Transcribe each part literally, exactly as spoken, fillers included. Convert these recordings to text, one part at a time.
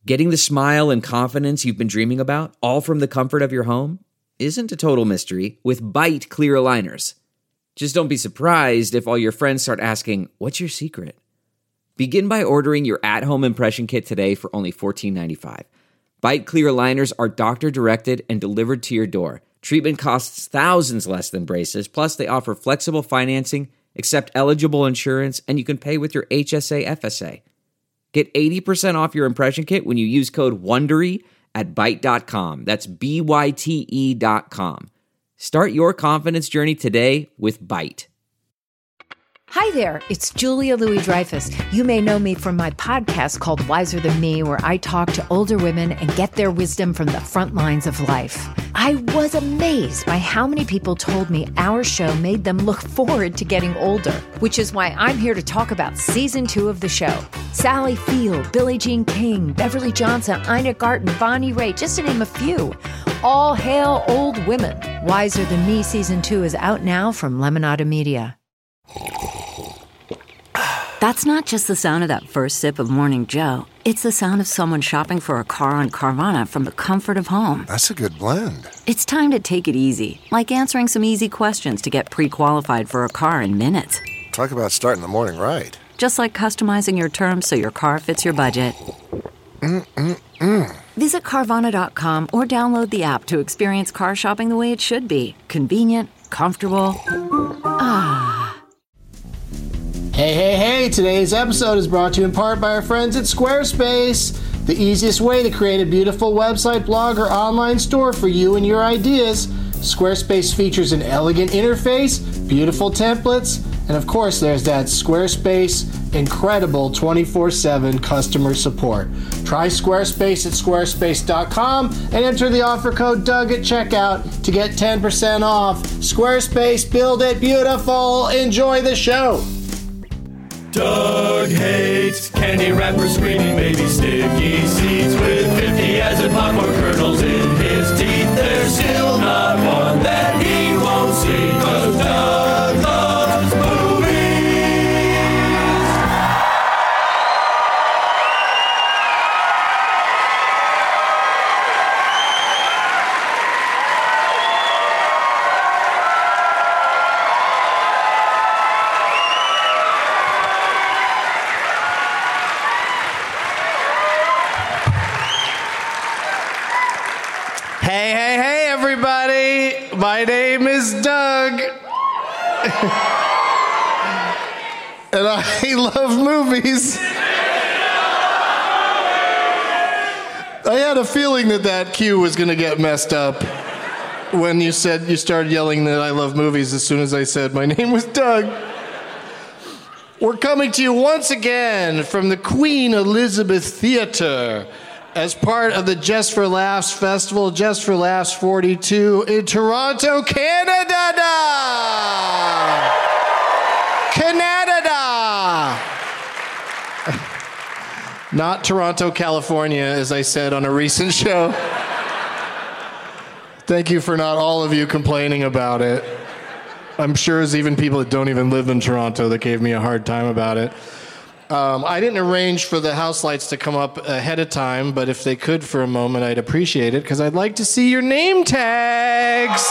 Getting the smile and confidence you've been dreaming about, all from the comfort of your home, isn't a total mystery with Byte clear aligners. Just don't be surprised if all your friends start asking, "What's your secret?" Begin by ordering your at-home impression kit today for only fourteen ninety-five. Byte clear aligners are doctor-directed and delivered to your door. Treatment costs thousands less than braces, plus they offer flexible financing, accept eligible insurance, and you can pay with your H S A F S A. Get eighty percent off your impression kit when you use code WONDERY at byte dot com. That's B Y T E dot com. Start your confidence journey today with Byte. Hi there, it's Julia Louis-Dreyfus. You may know me from my podcast called Wiser Than Me, where I talk to older women and get their wisdom from the front lines of life. I was amazed by how many people told me our show made them look forward to getting older, which is why I'm here to talk about season two of the show. Sally Field, Billie Jean King, Beverly Johnson, Ina Garten, Bonnie Raitt, just to name a few. All hail old women. Wiser Than Me season two is out now from Lemonada Media. That's not just the sound of that first sip of Morning Joe. It's the sound of someone shopping for a car on Carvana from the comfort of home. That's a good blend. It's time to take it easy, like answering some easy questions to get pre-qualified for a car in minutes. Talk about starting the morning right. Just like customizing your terms so your car fits your budget. Mm-mm-mm. Visit Carvana dot com or download the app to experience car shopping the way it should be. Convenient, comfortable. Ah. Hey, hey, hey! Today's episode is brought to you in part by our friends at Squarespace. The easiest way to create a beautiful website, blog, or online store for you and your ideas. Squarespace features an elegant interface, beautiful templates, and of course there's that Squarespace incredible twenty-four seven customer support. Try Squarespace at squarespace dot com and enter the offer code Doug at checkout to get ten percent off. Squarespace, build it beautiful. Enjoy the show. Doug hates candy wrappers, screaming baby sticky seeds with fifty acid popcorn kernels in his teeth. There's still not one that he won't see, 'cause Doug loves movies. Hey, hey, hey, everybody. My name is Doug. And I love movies. I had a feeling that that cue was going to get messed up when you said you started yelling that I love movies as soon as I said my name was Doug. We're coming to you once again from the Queen Elizabeth Theatre as part of the Just for Laughs Festival, Just for Laughs forty-two in Toronto, Canada. Canada. Not Toronto, California, as I said on a recent show. Thank you for not all of you complaining about it. I'm sure there's even people that don't even live in Toronto that gave me a hard time about it. Um, I didn't arrange for the house lights to come up ahead of time, but if they could for a moment, I'd appreciate it, because I'd like to see your name tags.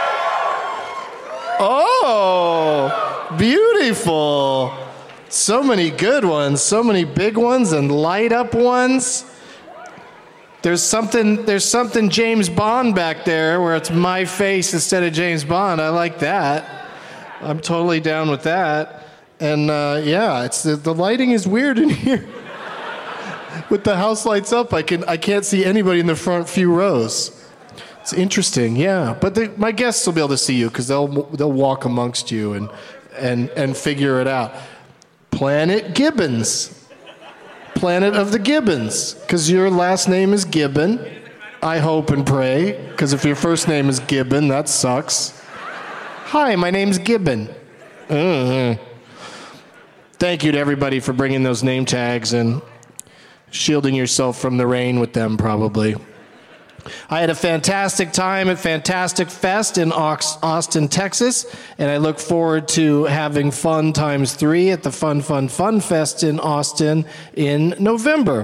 Oh, beautiful. So many good ones, so many big ones and light up ones. There's something, there's something James Bond back there where it's my face instead of James Bond. I like that. I'm totally down with that. And uh, yeah, it's the, the lighting is weird in here. With the house lights up, I can I can't see anybody in the front few rows. It's interesting, yeah. But they, my guests will be able to see you because they'll they'll walk amongst you and and and figure it out. Planet Gibbons, Planet of the Gibbons, because your last name is Gibbon. I hope and pray, because if your first name is Gibbon, that sucks. Hi, my name's Gibbon. Uh-huh. Thank you to everybody for bringing those name tags and shielding yourself from the rain with them, probably. I had a fantastic time at Fantastic Fest in Austin, Texas, and I look forward to having fun times three at the Fun, Fun, Fun Fest in Austin in November.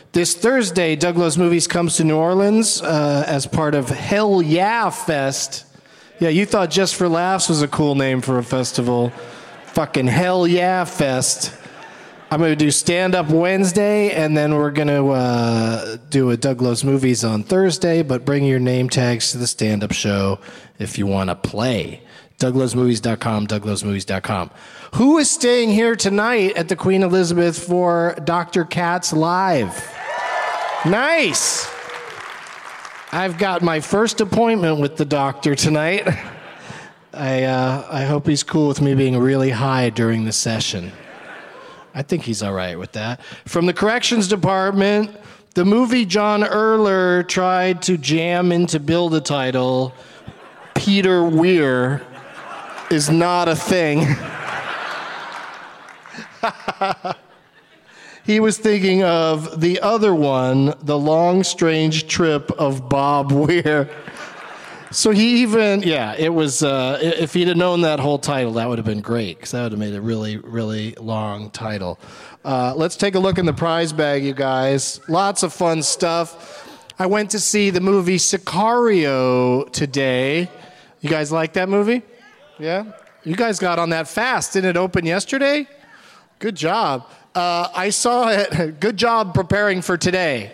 This Thursday, Doug Loves Movies comes to New Orleans uh, as part of Hell Yeah Fest. Yeah, you thought Just for Laughs was a cool name for a festival. Fucking Hell Yeah Fest. I'm going to do stand-up Wednesday, and then we're going to uh, do a Doug Loves Movies on Thursday, but bring your name tags to the stand-up show if you want to play. Doug Loves Movies dot com, Doug Loves Movies dot com. Who is staying here tonight at the Queen Elizabeth for Doctor Katz Live? Nice. I've got my first appointment with the doctor tonight. I uh, I hope he's cool with me being really high during the session. I think he's all right with that. From the corrections department, the movie John Erler tried to jam into Build a Title, Peter Weir, is not a thing. He was thinking of the other one, The Long Strange Trip of Bob Weir. So he even, yeah, it was, uh, if he'd have known that whole title, that would have been great, because that would have made a really, really long title. Uh, let's take a look in the prize bag, you guys. Lots of fun stuff. I went to see the movie Sicario today. You guys like that movie? Yeah? You guys got on that fast. Didn't it open yesterday? Good job. Uh, I saw it. Good job preparing for today.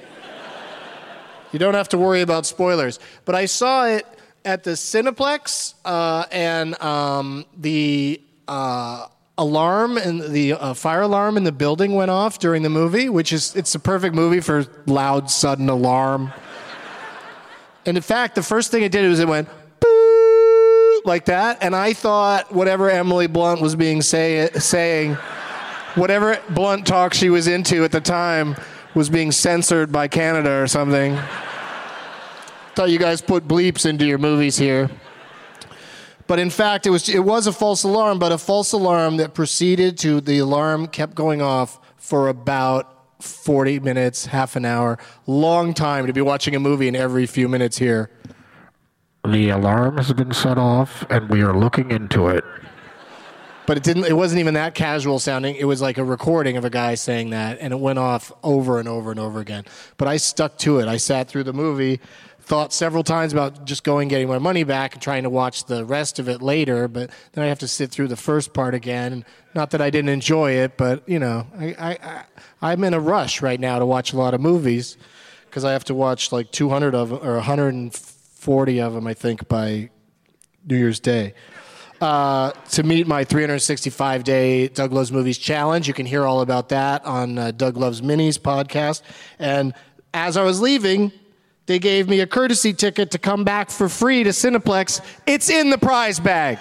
You don't have to worry about spoilers. But I saw it at the Cineplex, uh, and um, the uh, alarm and the uh, fire alarm in the building went off during the movie, which is it's a perfect movie for loud, sudden alarm. And in fact, the first thing it did was it went boo like that, and I thought whatever Emily Blunt was being say, saying. Whatever Blunt talk she was into at the time was being censored by Canada or something. Thought you guys put bleeps into your movies here. But in fact, it was it was a false alarm, but a false alarm that proceeded to, the alarm kept going off for about forty minutes, half an hour. Long time to be watching a movie and every few minutes here. The alarm has been set off, and we are looking into it. But it didn't. It wasn't even that casual sounding. It was like a recording of a guy saying that, and it went off over and over and over again. But I stuck to it. I sat through the movie, thought several times about just going, getting my money back, and trying to watch the rest of it later. But then I have to sit through the first part again. Not that I didn't enjoy it, but you know, I, I, I I'm in a rush right now to watch a lot of movies because I have to watch like two hundred of them, or one hundred forty of them, I think, by New Year's Day. Uh, to meet my three hundred sixty-five day Doug Loves Movies challenge. You can hear all about that on uh, Doug Loves Minis podcast. And as I was leaving, they gave me a courtesy ticket to come back for free to Cineplex. It's in the prize bag.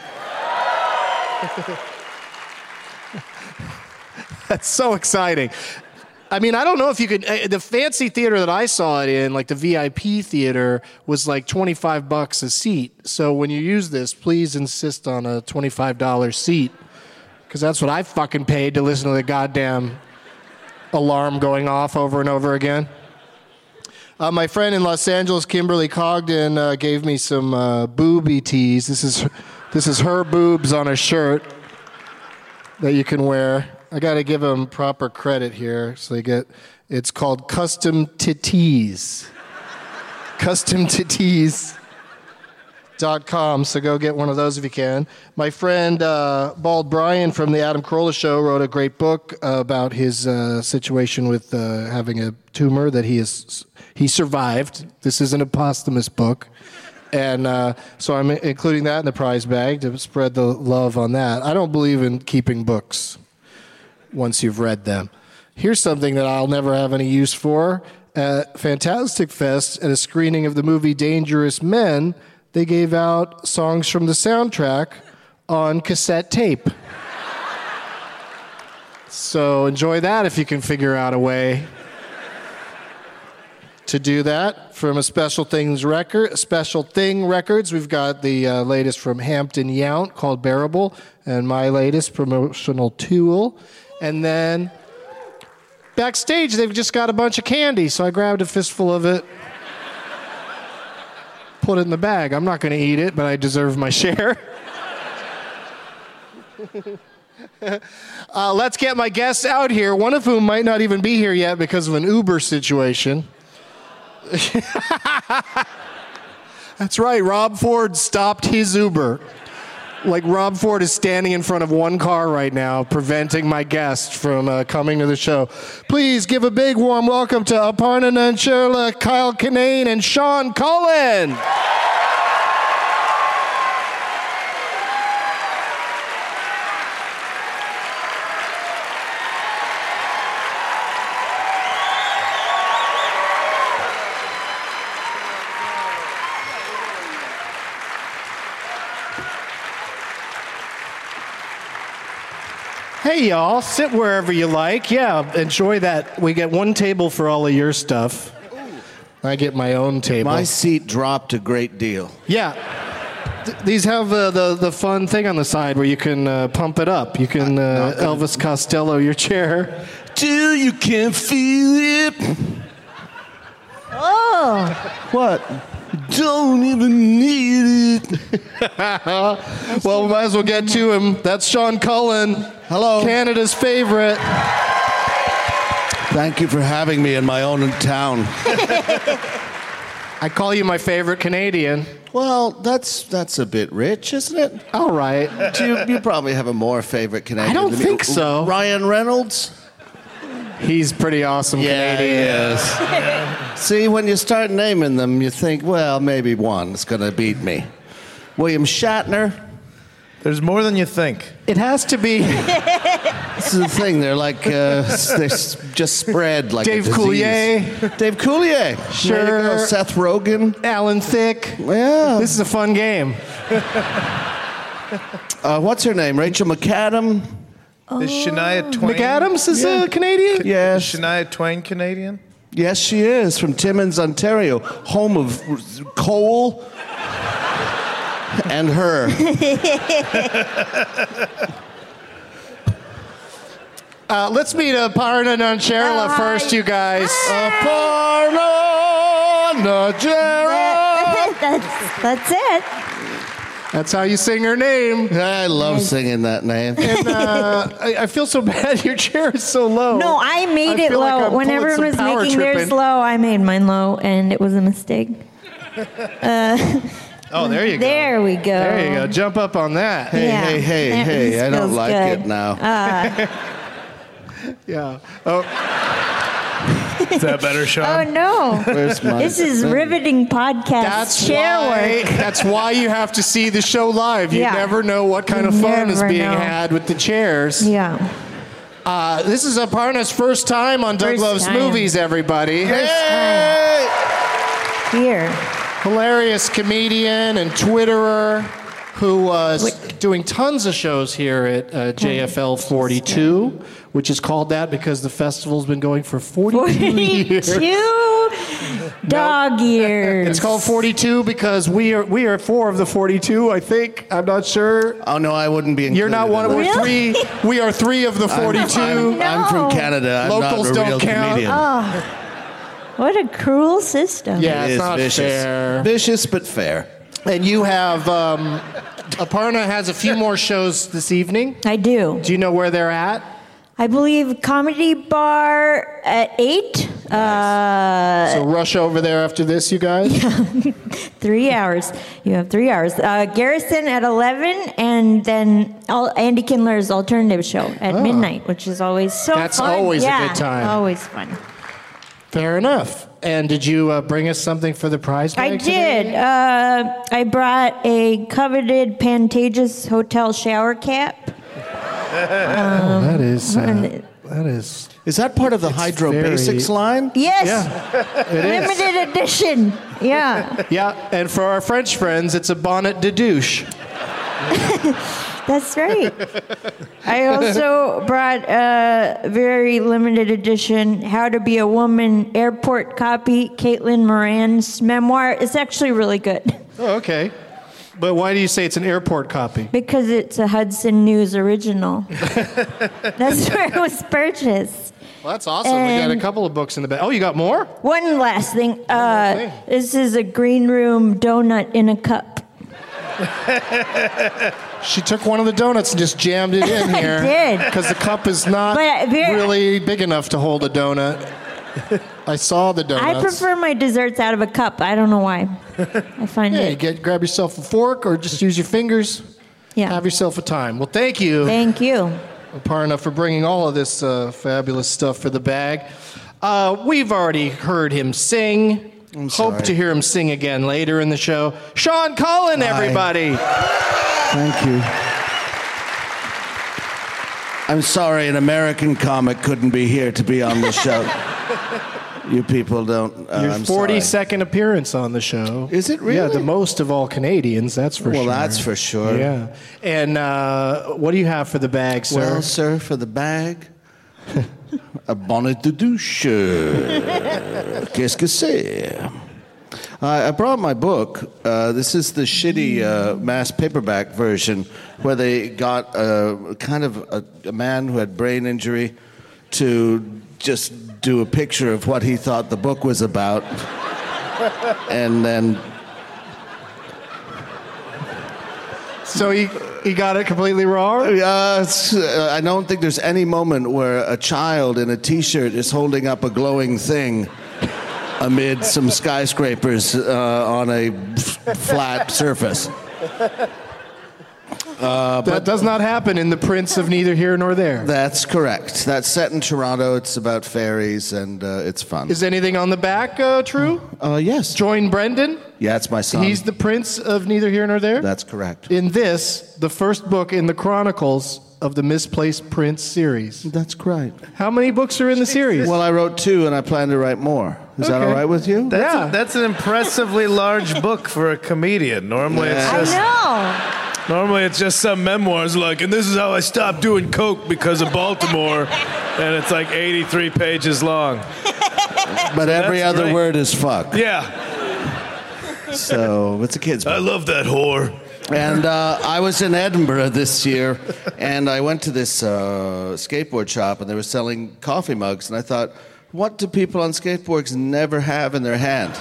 That's so exciting. I mean, I don't know if you could. Uh, the fancy theater that I saw it in, like the V I P theater, was like twenty-five bucks a seat. So when you use this, please insist on a twenty-five dollars seat, because that's what I fucking paid to listen to the goddamn alarm going off over and over again. Uh, my friend in Los Angeles, Kimberly Cogden, uh, gave me some uh, booby tees. This is this is her boobs on a shirt that you can wear. I got to give them proper credit here. So they get, it's called Custom Titties. Custom Titties dot com. So go get one of those if you can. My friend uh, Bald Brian from the Adam Carolla Show wrote a great book uh, about his uh, situation with uh, having a tumor that he has he survived. This isn't a posthumous book. And uh, so I'm including that in the prize bag to spread the love on that. I don't believe in keeping books once you've read them. Here's something that I'll never have any use for. At Fantastic Fest, at a screening of the movie Dangerous Men, they gave out songs from the soundtrack on cassette tape. So enjoy that if you can figure out a way to do that. From a Special Things record, Special Thing Records, we've got the uh, latest from Hampton Yount called Bearable, and my latest promotional tool. And then backstage, they've just got a bunch of candy, so I grabbed a fistful of it, put it in the bag. I'm not going to eat it, but I deserve my share. Uh, let's get my guests out here, one of whom might not even be here yet because of an Uber situation. That's right, Rob Ford stopped his Uber. Like Rob Ford is standing in front of one car right now, preventing my guest from uh, coming to the show. Please give a big warm welcome to Aparna Nancherla, Kyle Kinane, and Sean Cullen. Hey, y'all, sit wherever you like. Yeah, enjoy that. We get one table for all of your stuff. I get my own table. My seat dropped a great deal. Yeah. Th- these have uh, the, the fun thing on the side where you can uh, pump it up. You can uh, Elvis Costello your chair. Till you can feel it. Oh. What? Don't even need it. Well, we might as well get to him. That's Sean Cullen. Hello. Canada's favorite. Thank you for having me in my own town. I call you my favorite Canadian. Well, that's that's a bit rich, isn't it? All right. Do you, you probably have a more favorite Canadian. I don't than think me. so. Ryan Reynolds? He's pretty awesome Yeah, Canadian. he is. See, when you start naming them, you think, well, maybe one's going to beat me. William Shatner. There's more than you think. It has to be This is the thing. They're like, uh, they're s- just spread like Dave a disease. Coulier. Dave Coulier. Sure. There you go. Seth Rogen. Alan Thicke. Yeah. This is a fun game. Uh, what's her name? Rachel McAdam? Is Shania Twain? McAdams is Yeah. a Canadian? Yes. Is Shania Twain Canadian? Yes, she is. From Timmins, Ontario. Home of Cole and her. Uh, let's meet Aparna Nancherla Oh, first, hi. you guys. Aparna Nancherla. that's, that's it. That's how you sing her name. I love singing that name. And uh, I, I feel so bad. Your chair is so low. No, I made I it feel like low. I'm When pulling everyone some was power making theirs tripping. low, I made mine low, and it was a mistake. Oh, there you go. There we go. There you go. Jump up on that. Hey, Yeah. hey, hey, That hey, I don't feels like good. it now. Uh, Yeah. Oh, Is that better, oh Sean? no. Where's my This is thing? riveting podcast that's chair why. work. That's why you have to see the show live. You Yeah. never know what kind of You fun is never being know. had with the chairs. Yeah. Uh, this is Aparna's first time on Doug First Loves time. Movies, everybody. Hey! Here. Hilarious comedian and Twitterer who uh, is doing tons of shows here at uh, J F L forty-two, which is called that because the festival's been going for forty-two years. forty-two dog years. It's called forty-two because we are we are four of the forty-two, I think. I'm not sure. Oh, no, I wouldn't be included. You're not one of in we're that. three. We are three of the forty-two. I'm, I'm from Canada. I'm Locals not a don't real count. comedian. Oh, what a cruel system. Yeah, It it's is not vicious. fair. Vicious but fair. And you have um, Aparna has a few more shows this evening. I do. Do you know where they're at? I believe Comedy Bar at eight. Uh, So rush over there after this, you guys. three hours. You have three hours. Uh, Garrison at eleven, and then Al- Andy Kindler's alternative show at midnight, which is always so Oh. That's fun. always a Yeah, good time. Always fun. Fair enough. And did you uh, bring us something for the prize bag I today? did. Uh, I brought a coveted Pantages Hotel shower cap. Oh, that is. Uh, and- that is. Is that part of the Hydro very- Basics line? Yes, Yeah, it is. limited edition. Yeah, Yeah, and for our French friends, it's a bonnet de douche. that's right. I also brought a very limited edition How to Be a Woman airport copy, Caitlin Moran's memoir. It's actually really good Oh, okay. But why do you say it's an airport copy? because it's a Hudson News original. That's where it was purchased. Well, that's awesome. we got a And- couple of books in the bag. Oh, you got more? One last thing. Uh, thing. this is a green room donut in a cup. She took one of the donuts and just jammed it in here. I did. Because the cup is not But very- really big enough to hold a donut. I saw the donuts. I prefer my desserts out of a cup. I don't know why. I find Hey, it. get grab yourself a fork or just use your fingers. Yeah. Have yourself a time. Well, thank you, Thank you. Aparna, for bringing all of this uh, fabulous stuff for the bag. Uh, we've already heard him sing. I'm Hope sorry. to hear him sing again later in the show. Sean Cullen, everybody. Thank you. I'm sorry, an American comic couldn't be here to be on the show. You people don't. Uh, Your I'm forty-second appearance on the show. Is it really? Yeah, the most of all Canadians, that's for Well, sure. that's for sure. Yeah. And uh, what do you have for the bag, sir? Well, sir, for the bag, a bonnet de douche. Qu'est-ce que c'est? I I brought my book. Uh, this is the shitty uh, mass paperback version where they got a, kind of a, a man who had brain injury to just do a picture of what he thought the book was about. And then... So he, he got it completely wrong? Uh, it's- uh, I don't think there's any moment where a child in a T-shirt is holding up a glowing thing amid some skyscrapers uh, on a f- flat surface. Uh, That but does not happen in The Prince of Neither Here Nor There. that's correct. That's set in Toronto. It's about fairies, and uh, it's fun. Is anything on the back uh, true? Uh, yes. Join Brendan. Yeah, it's my son. He's the Prince of Neither Here Nor There. That's correct. In this, the first book in the Chronicles of the Misplaced Prince series. That's correct. How many books are in the series? Well, I wrote two, and I plan to write more. Is that Okay. all right with you? That's, Yeah. a, that's an impressively large book for a comedian. Normally, it's I just know. normally it's just some memoirs like, and this is how I stopped doing coke because of Baltimore, and it's like eighty-three pages long. But every that's other great. word is fuck. Yeah, So it's a kid's book. I love that whore. And uh, I was in Edinburgh this year, and I went to this uh, skateboard shop, and they were selling coffee mugs, and I thought, what do people on skateboards never have in their hand?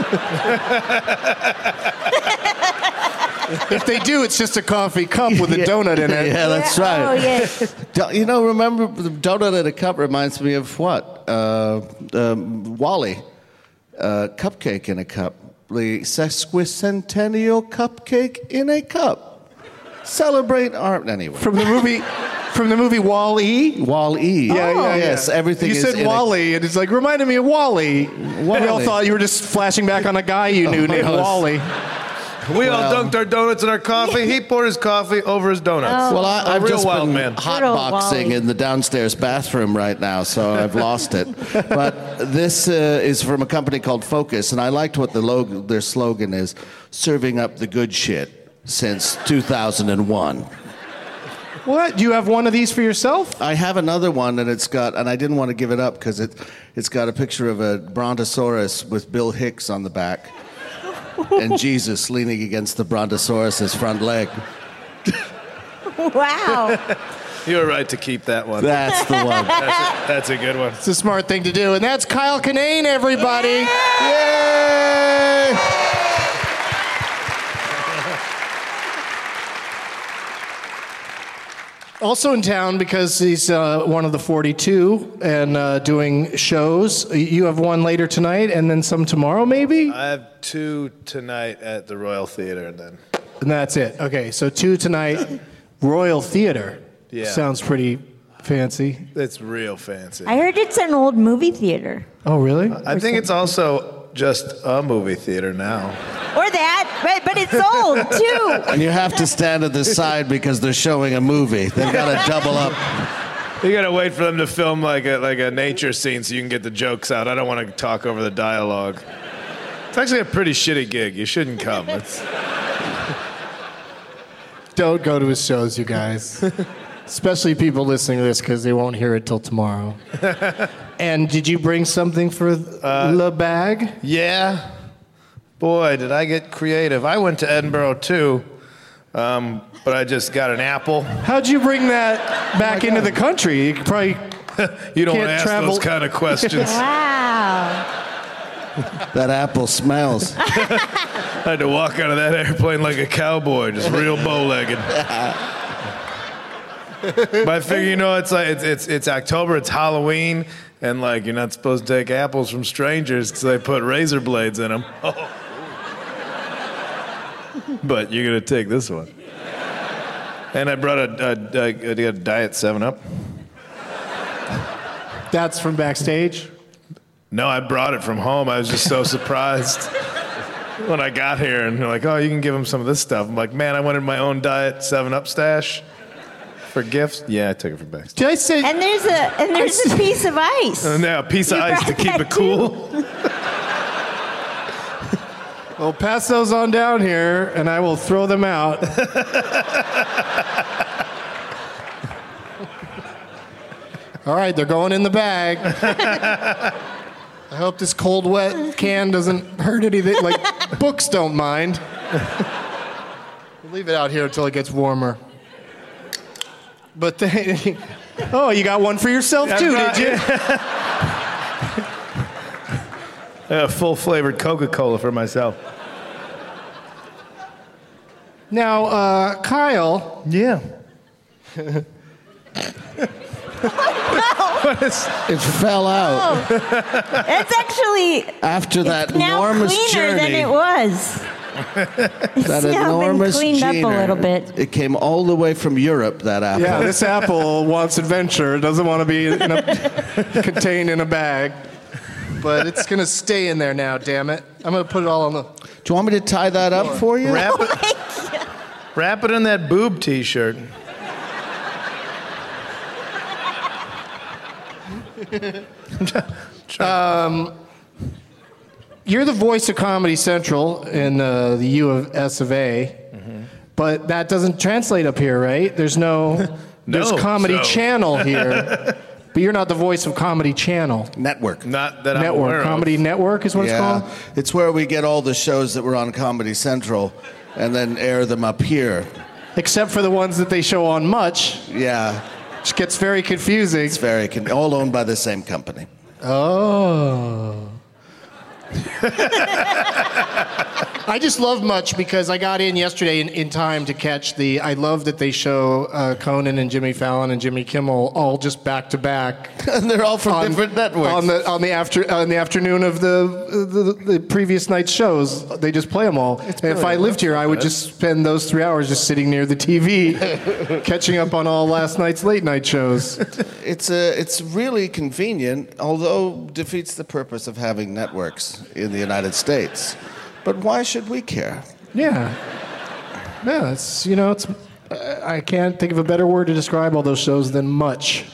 If they do, it's just a coffee cup with a Yeah. donut in it. Yeah, that's Yeah. right. Oh, yes. Do- You know, remember the donut in a cup reminds me of what? Uh, um, Wally. Uh, cupcake in a cup. The sesquicentennial cupcake in a cup. Celebrate art anyway. From the movie, from the movie Wall-E. Wall-E. Yeah, yeah, Yes, yeah. everything You is said in a- Wally, and it's like reminded me of Wally. We all Wally. thought you were just flashing back on a guy you knew named no, it's- Wally. We all Well- dunked our donuts in our coffee. He poured his coffee over his donuts. Well, I, A I've real just wild been man. Good old hotboxing Wally. in the downstairs bathroom right now, so I've lost it. But this uh, is from a company called Focus, and I liked what the logo, their slogan is: "Serving up the good shit since two thousand one." What? Do you have one of these for yourself? I have another one, and it's got, and I didn't want to give it up because it, it's got a picture of a brontosaurus with Bill Hicks on the back, and Jesus leaning against the brontosaurus's front leg. Wow. You were right to keep that one. That's the one. That's a, that's a good one. It's a smart thing to do, and that's Kyle Kinane, everybody. Yay! Also in town because he's uh, one of the forty-two and uh, doing shows. You have one later tonight, and then some tomorrow, maybe. I have two tonight at the Royal Theater, and then And that's it. Okay, so two tonight, Royal Theater. Yeah. Sounds pretty fancy. it's real fancy. I heard it's an old movie theater. Oh, really? I think it's also just a movie theater now. Or that, but, but it's old, too. And you have to stand at the side because they're showing a movie. They've got to double up. You gotta wait for them to film like a like a nature scene so you can get the jokes out. I don't want to talk over the dialogue. It's actually a pretty shitty gig. You shouldn't come. It's, Don't go to his shows, you guys. Especially people listening to this because they won't hear it till tomorrow. And did you bring something for uh, the bag? yeah. Boy, did I get creative. I went to Edinburgh too, um, but I just got an apple. How'd you bring that back into the country? You could probably You don't Can't ask travel- those kind of questions. Wow. That apple smells. I had to walk out of that airplane like a cowboy, just real bow-legged. But I figure, you know, it's like it's it's it's October, it's Halloween, and like you're not supposed to take apples from strangers because they put razor blades in them. Oh. But you're gonna take this one. And I brought a, a, a, a Diet seven Up. That's from backstage? No, I brought it from home. I was just so surprised when I got here, and they're like, "Oh, you can give him some of this stuff." I'm like, "Man, I wanted my own Diet seven Up stash for gifts." Yeah, I took it from backstage. Did I say? And there's a and there's a piece of ice. And now a piece of You ice to brought keep that it cool. Well, pass those on down here, and I will throw them out. All right, they're going in the bag. I hope this cold, wet can doesn't hurt anything. Like, books don't mind. We'll leave it out here until it gets warmer. But they... Oh, you got one for yourself, too, did you? A full flavored Coca-Cola for myself. Now, uh, Kyle. Yeah. Oh, what is... It fell out. no. It's actually After that now enormous cleaner journey. than it was. It's That now enormous been cleaned Gina, up a little bit. It came all the way from Europe, that apple. Yeah, this apple wants adventure. It doesn't want to be in a, contained in a bag. But it's going to stay in there now, damn it. I'm going to put it all on the... Do you want me to tie that up for you? Wrap it, wrap it in that boob T-shirt. um, you're the voice of Comedy Central in uh, the U of S of A, mm-hmm. but that doesn't translate up here, right? There's no, there's No, Comedy so- Channel here, but you're not the voice of Comedy Channel. Network. Not that I'm Network, aware Comedy of. Network is what it's Yeah, called? it's where we get all the shows that were on Comedy Central and then air them up here. Except for the ones that they show on Much, Yeah, which gets very confusing. it's very con- all owned by the same company. Oh. I just love Much because I got in yesterday in, in time to catch the. I love that they show uh, Conan and Jimmy Fallon and Jimmy Kimmel all just back to back. And they're all from on- different networks. on the on the after on the afternoon of the the, the previous night's shows. They just play them all. And if I brilliant. lived here, I would just spend those three hours just sitting near the T V, catching up on all last night's late night shows. It's a, it's really convenient, although defeats the purpose of having networks in the United States. But why should we care? Yeah. Yeah, it's, you know, it's, uh, I can't think of a better word to describe all those shows than much.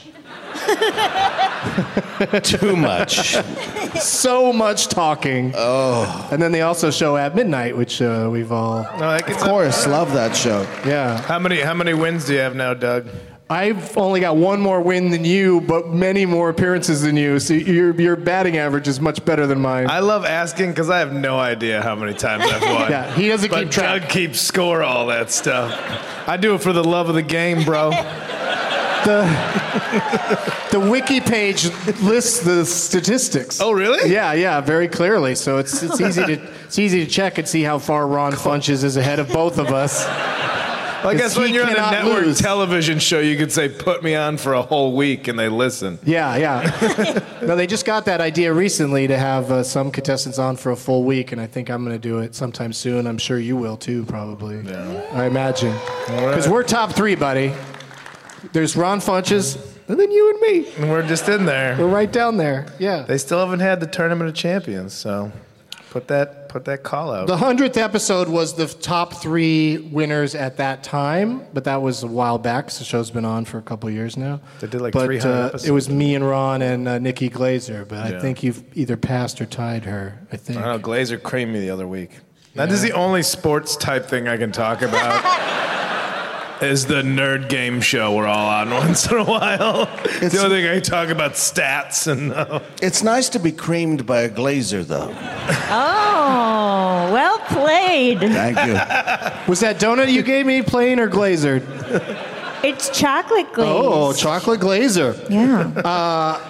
Too much. So much talking. Oh. And then they also show At Midnight, which uh, we've all, No, that Of gets course, love that show. yeah. How many how many wins do you have now, Doug? I've only got one more win than you, but many more appearances than you. So your your batting average is much better than mine. I love asking because I have no idea how many times I've won. Yeah, he doesn't but keep track. Doug keeps score all that stuff. I do it for the love of the game, bro. The, the wiki page lists the statistics. Oh, really? Yeah, yeah, very clearly. So it's it's easy to it's easy to check and see how far Ron Funches is ahead of both of us. Well, I guess he when you're on a cannot network lose. television show, you could say, "Put me on for a whole week," and they listen. Yeah, yeah. No, they just got that idea recently to have uh, some contestants on for a full week, and I think I'm going to do it sometime soon. I'm sure you will too, probably. Yeah. I imagine. Because we're top three, buddy. There's Ron Funches, and then you and me. And we're just in there. We're right down there. Yeah. They still haven't had the Tournament of Champions, so put that put that call out. The hundredth episode was the top three winners at that time, but that was a while back. So the show's been on for a couple of years now. They did like but, three hundred uh, episodes. It was me and Ron and uh, Nikki Glazer, but Yeah. I think you've either passed or tied her. I think. I don't know. Glazer creamed me the other week. That is the only sports type thing I can talk about. Is the nerd game show we're all on once in a while. It's the only thing I can talk about stats and. Uh, It's nice to be creamed by a glazer, though. Oh, well played. Thank you. Was that donut you gave me plain or glazered? It's chocolate glaze. Oh, chocolate glazer. Yeah.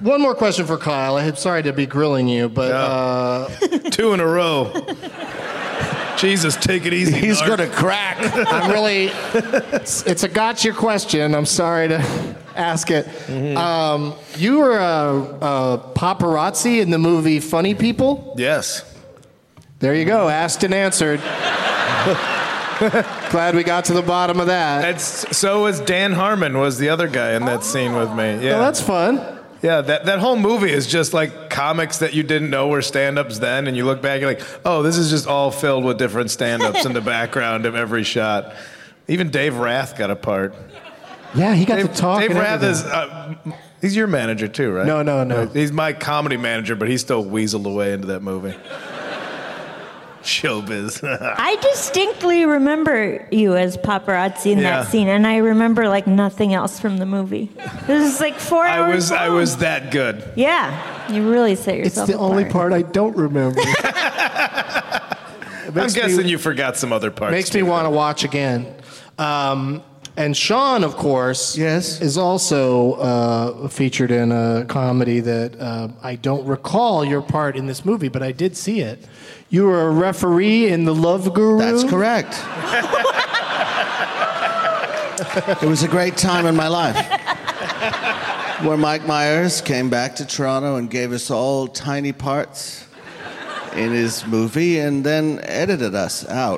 One more question for Kyle. I'm sorry to be grilling you, but Yeah. uh, Two in a row. Jesus, take it easy. He's Narc. gonna crack. I'm really. It's, it's a gotcha question. I'm sorry to ask it. Mm-hmm. Um, you were a, a paparazzi in the movie Funny People. Yes. There you go. Asked and answered. Glad we got to the bottom of that. That's so was Dan Harmon was the other guy in that scene with me. Yeah, Well, that's fun. yeah. That that whole movie is just like comics that you didn't know were stand-ups then, and you look back, you're like, oh, this is just all filled with different stand-ups in the background of every shot. Even Dave Rath got a part. Yeah, he got Dave, to talk. Dave and Rath everything. is uh, he's your manager too, right? No, no, no. He's my comedy manager, but he still weaseled away into that movie. Showbiz. I distinctly remember you as paparazzi in Yeah. that scene, and I remember like nothing else from the movie. This is like four I hours was I long. was that good. Yeah, you really set It's yourself the only apart. part I don't remember. I'm guessing you forgot some other parts. Makes me too. want to watch again. Um, and Sean, of course, Yes. is also uh, featured in a comedy that uh, I don't recall your part in this movie, but I did see it. You were a referee in The Love Guru. That's correct. It was a great time in my life. Where Mike Myers came back to Toronto and gave us all tiny parts in his movie and then edited us out.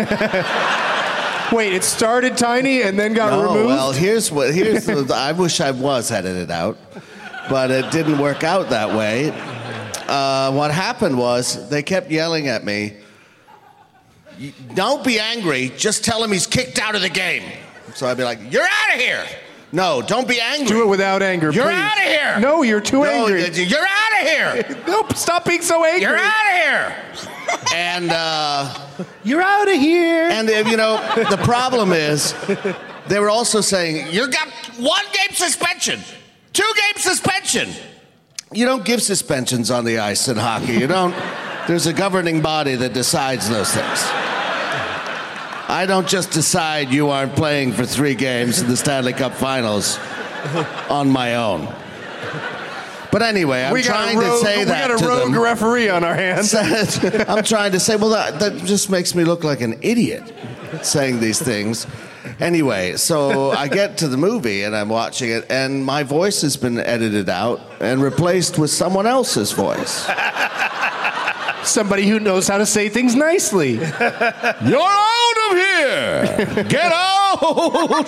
Wait, it started tiny and then got No, removed? well, here's what here's the, I wish I was edited out, but it didn't work out that way. Uh, what happened was they kept yelling at me, "Don't be angry, just tell him he's kicked out of the game." So I'd be like, "You're out of here." No, don't be angry. Do it without anger, You're please. out of here. No, you're too No, angry. You're out of here. Nope, stop being so angry. You're out of here. And uh, You're out of here. and uh, you know the problem is they were also saying you got one game suspension, two game suspension. You don't give suspensions on the ice in hockey. You don't. There's a governing body that decides those things. I don't just decide you aren't playing for three games in the Stanley Cup Finals on my own. But anyway, I'm we got trying a rogue, to say we that got a to rogue them. referee on our hands. I'm trying to say, well, that, that just makes me look like an idiot saying these things. Anyway, so I get to the movie and I'm watching it, and my voice has been edited out and replaced with someone else's voice. Somebody who knows how to say things nicely. You're out of here! Get out!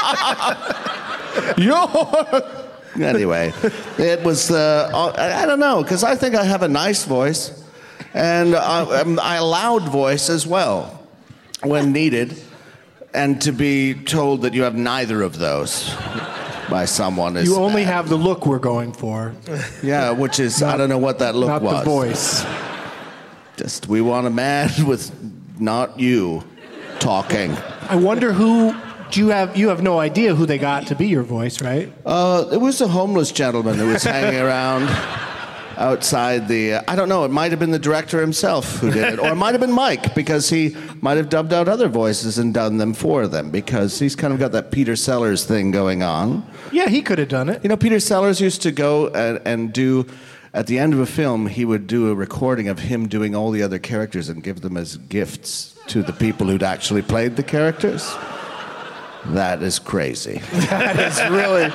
You're... Anyway, it was, uh, I, I don't know, because I think I have a nice voice, and I, I'm, I loud voice as well when needed, and to be told that you have neither of those by someone is You only bad. have the look we're going for. Yeah, which is, I don't know what that look Not was. the voice. Just, we want a man with not you talking. I wonder who... Do you have you have no idea who they got to be your voice, right? Uh, it was a homeless gentleman who was hanging around outside the... Uh, I don't know, it might have been the director himself who did it. Or it might have been Mike, because he might have dubbed out other voices and done them for them, because he's kind of got that Peter Sellers thing going on. Yeah, he could have done it. You know, Peter Sellers used to go and, and do... At the end of a film, he would do a recording of him doing all the other characters and give them as gifts to the people who'd actually played the characters. That is crazy. That is really...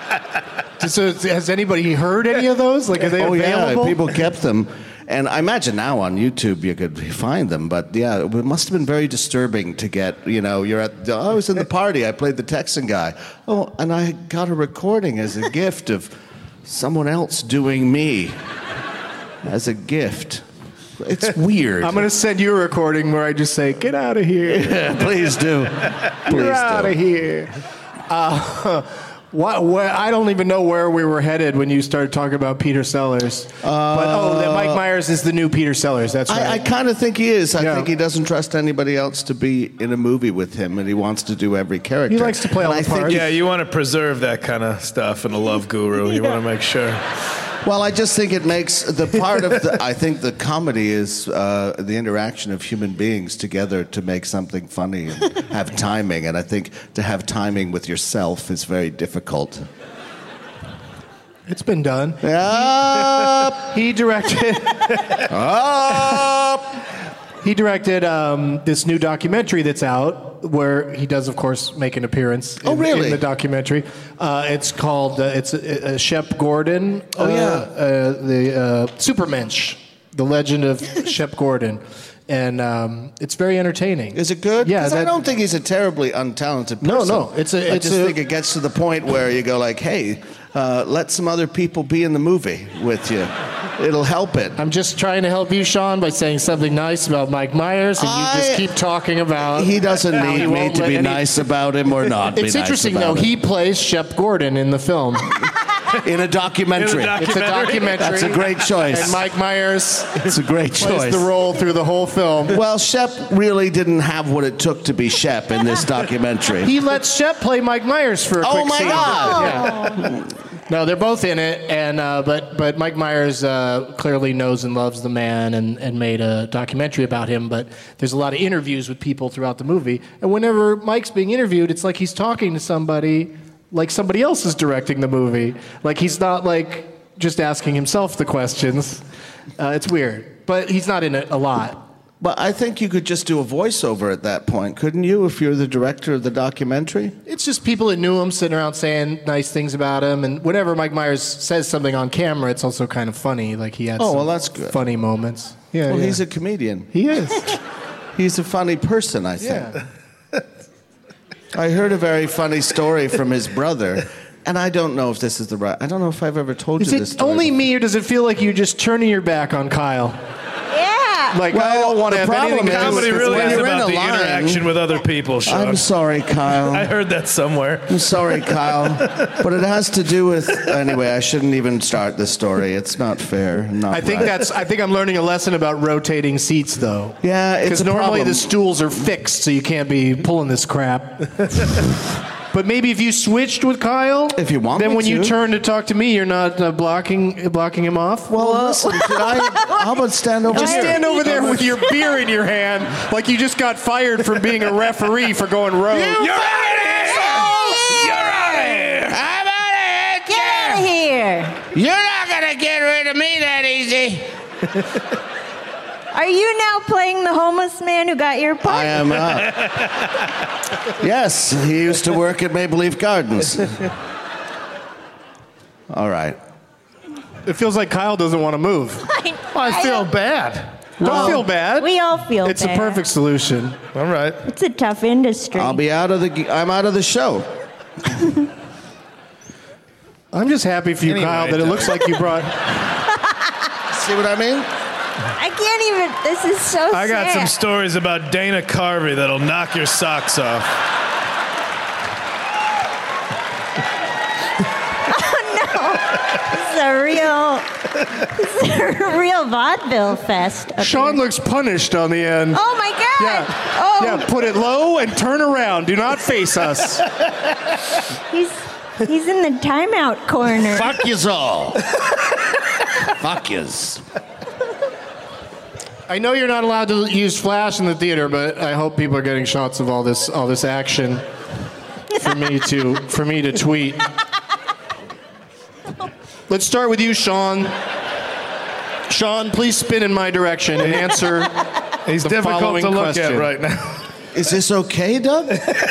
So has anybody heard any of those? Like, are they Oh available? yeah, people kept them. And I imagine now on YouTube you could find them, but yeah, it must have been very disturbing to get, you know, you're at, oh, I was in the party, I played the Texan guy. Oh, and I got a recording as a gift of someone else doing me as a gift. It's weird. I'm going to send you a recording where I just say, get out of here. Yeah, please do. Please You're out do. of here. Uh, what, where, I don't even know where we were headed when you started talking about Peter Sellers. Uh, but, oh, that Mike Myers is the new Peter Sellers. That's right. I, I kind of think he is. I Yeah. think he doesn't trust anybody else to be in a movie with him, and he wants to do every character. He likes to play all And the I think parts. Yeah, you want to preserve that kind of stuff in a Love Guru. You want to make sure. Well, I just think it makes the part of the. I think the comedy is uh, the interaction of human beings together to make something funny and have timing. And I think to have timing with yourself is very difficult. It's been done. Up. He, he directed. Up. He directed um, this new documentary that's out, where he does, of course, make an appearance. In, Oh, really? In the documentary, uh, it's called. Uh, it's uh, uh, Shep Gordon. Oh, uh, yeah. uh, the uh, Supermensch, the legend of Shep Gordon, and um, it's very entertaining. Is it good? Yeah, 'Cause I that- don't think he's a terribly untalented No, person. no, it's a- I it's just a- think it gets to the point where you go like, hey, uh, let some other people be in the movie with you. It'll help it. I'm just trying to help you, Sean, by saying something nice about Mike Myers, and you I- just keep talking about. He doesn't how he need me won't to let be any- nice about him or not. It's be interesting nice though. about He plays Shep Gordon in the film. him. in a documentary. In a It's a documentary. That's a great choice. And Mike Myers It's a great plays choice. the role through the whole film. Well, Shep really didn't have what it took to be Shep in this documentary. He lets Shep play Mike Myers for a Oh, quick my scene. God. Yeah. No, they're both in it, and uh, but but Mike Myers uh, clearly knows and loves the man, and, and made a documentary about him. But there's a lot of interviews with people throughout the movie, and whenever Mike's being interviewed, it's like he's talking to somebody, like somebody else is directing the movie. Like he's not like just asking himself the questions. Uh, it's weird, but he's not in it a lot. But I think you could just do a voiceover at that point, couldn't you, if you're the director of the documentary? It's just people that knew him sitting around saying nice things about him, and whenever Mike Myers says something on camera, it's also kind of funny. Like he has Oh, some well, that's good. funny moments. Yeah, Well, yeah. he's a comedian. he is. He's a funny person, I think. Yeah. I heard a very funny story from his brother, and I don't know if this is the right. I don't know if I've ever told Is you this it story. only me, or does it feel like you're just turning your back on Kyle? Yeah. Like I Well, don't want the to have anything problem to do is- with Comedy this really when guy. is you're in about a the line- interaction with other people, Sean. I'm sorry, Kyle. I heard that somewhere. I'm sorry, Kyle. But it has to do with. Anyway, I shouldn't even start this story. It's not fair. Not I think right. that's. I think I'm learning a lesson about rotating seats, though. Yeah, it's Because a normally problem. the stools are fixed, so you can't be pulling this crap. But maybe if you switched with Kyle, If you want then me when you to. turn to talk to me, you're not uh, blocking blocking him off. Well, listen. Did I? How about stand over Just here? stand over there with your beer in your hand, like you just got fired from being a referee for going rogue. You're out of here! You're out of here! I'm out of here. Get out of here. You're not gonna get rid of me that easy. Are you now playing the homeless man who got your part? I am. Uh, yes, he used to work at Maple Leaf Gardens. All right. It feels like Kyle doesn't want to move. I feel bad. Don't feel bad. We all feel It's bad. a perfect solution. All right. It's a tough industry. I'll be out of the. I'm out of the show. I'm just happy for you, Anyway, Kyle, that it Doug. looks like you brought. See what I mean? I can't even. This is so I got some sad. stories about Dana Carvey that'll knock your socks off. This is a real, this is a real vaudeville fest. up Sean here. looks punished on the end. Oh my God! Yeah. Oh, Yeah, put it low and turn around. Do not face us. he's he's in the timeout corner. Fuck yous all. Fuck yous. I know you're not allowed to use flash in the theater, but I hope people are getting shots of all this all this action for me to for me to tweet. Let's start with you, Sean. Sean, please spin in my direction and answer He's the difficult following to look question. at right now. Is this okay, Doug?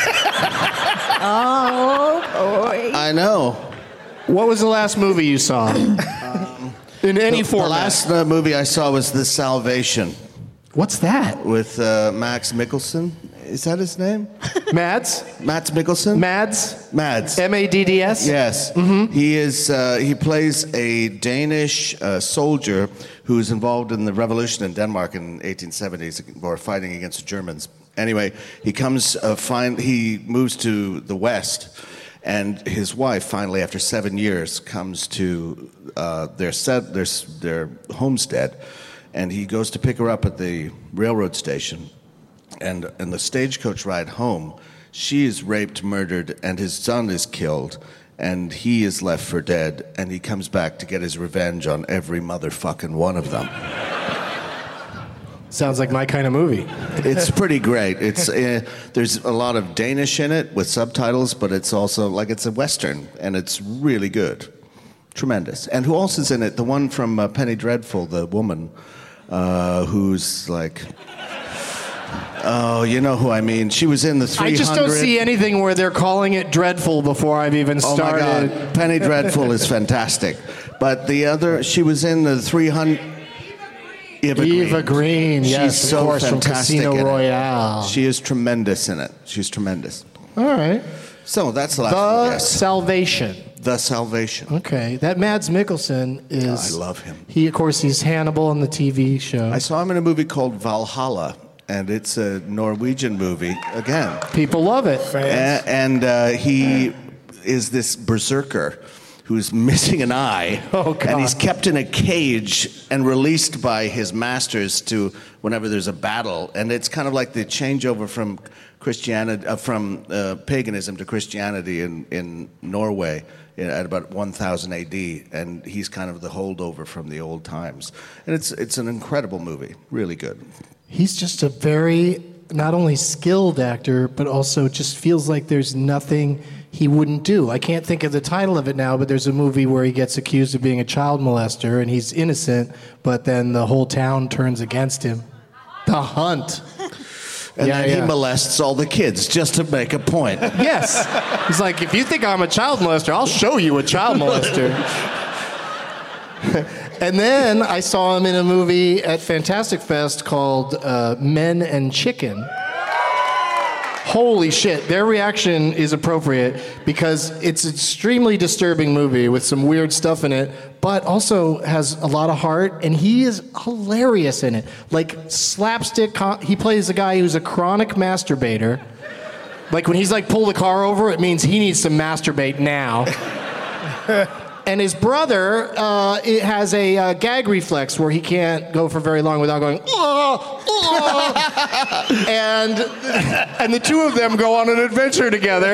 Oh boy! I know. What was the last movie you saw? in any The, the format. last uh, movie I saw was The Salvation What's that? with uh, Max Mikkelsen. Is that his name? Mads? Mads Mikkelsen? Mads? Mads. M A D D S? Yes, he is. Uh, he plays a Danish uh, soldier who is involved in the revolution in Denmark in eighteen seventies, or fighting against the Germans. Anyway, he comes. Uh, find he moves to the West, and his wife finally, after seven years, comes to uh, their set, their their homestead, and he goes to pick her up at the railroad station. And in the stagecoach ride home, she is raped, murdered, and his son is killed, and he is left for dead, and he comes back to get his revenge on every motherfucking one of them. Sounds like my kind of movie. It's pretty great. It's uh, there's a lot of Danish in it with subtitles, but it's also like it's a Western, and it's really good. Tremendous. And who else is in it? The one from uh, Penny Dreadful, the woman uh, who's like... Oh, you know who I mean. She was in the three hundred. I just don't see anything where they're calling it Dreadful before I've even started. Oh, my God. Penny Dreadful is fantastic. But the other, she was in the three hundred... Eva Green. Eva Green, yes, She's of so course, from fantastic Casino in it. Royale. She is tremendous in it. She's tremendous. All right. So that's the last The one, yes. Salvation. The Salvation. Okay. That Mads Mikkelsen is... I love him. He, of course, he's Hannibal on the T V show. I saw him in a movie called Valhalla, and it's a Norwegian movie, again. People love it. A- and uh, he is this berserker who's missing an eye, oh, God. and he's kept in a cage and released by his masters to whenever there's a battle. And it's kind of like the changeover from Christianity, uh, from uh, paganism to Christianity in, in Norway at about one thousand A D, and he's kind of the holdover from the old times. And it's it's an incredible movie, really good. He's just a very, not only skilled actor, but also just feels like there's nothing he wouldn't do. I can't think of the title of it now, but there's a movie where he gets accused of being a child molester, and he's innocent, but then the whole town turns against him. The Hunt. And yeah, then yeah. he molests all the kids just to make a point. Yes. He's like, if you think I'm a child molester, I'll show you a child molester. And then I saw him in a movie at Fantastic Fest called uh, Men and Chicken. Holy shit, their reaction is appropriate because it's an extremely disturbing movie with some weird stuff in it, but also has a lot of heart, and he is hilarious in it. Like slapstick, con- he plays a guy who's a chronic masturbator. Like when he's like, pull the car over, it means he needs to masturbate now. And his brother uh, it has a uh, gag reflex where he can't go for very long without going, oh, oh. and and the two of them go on an adventure together.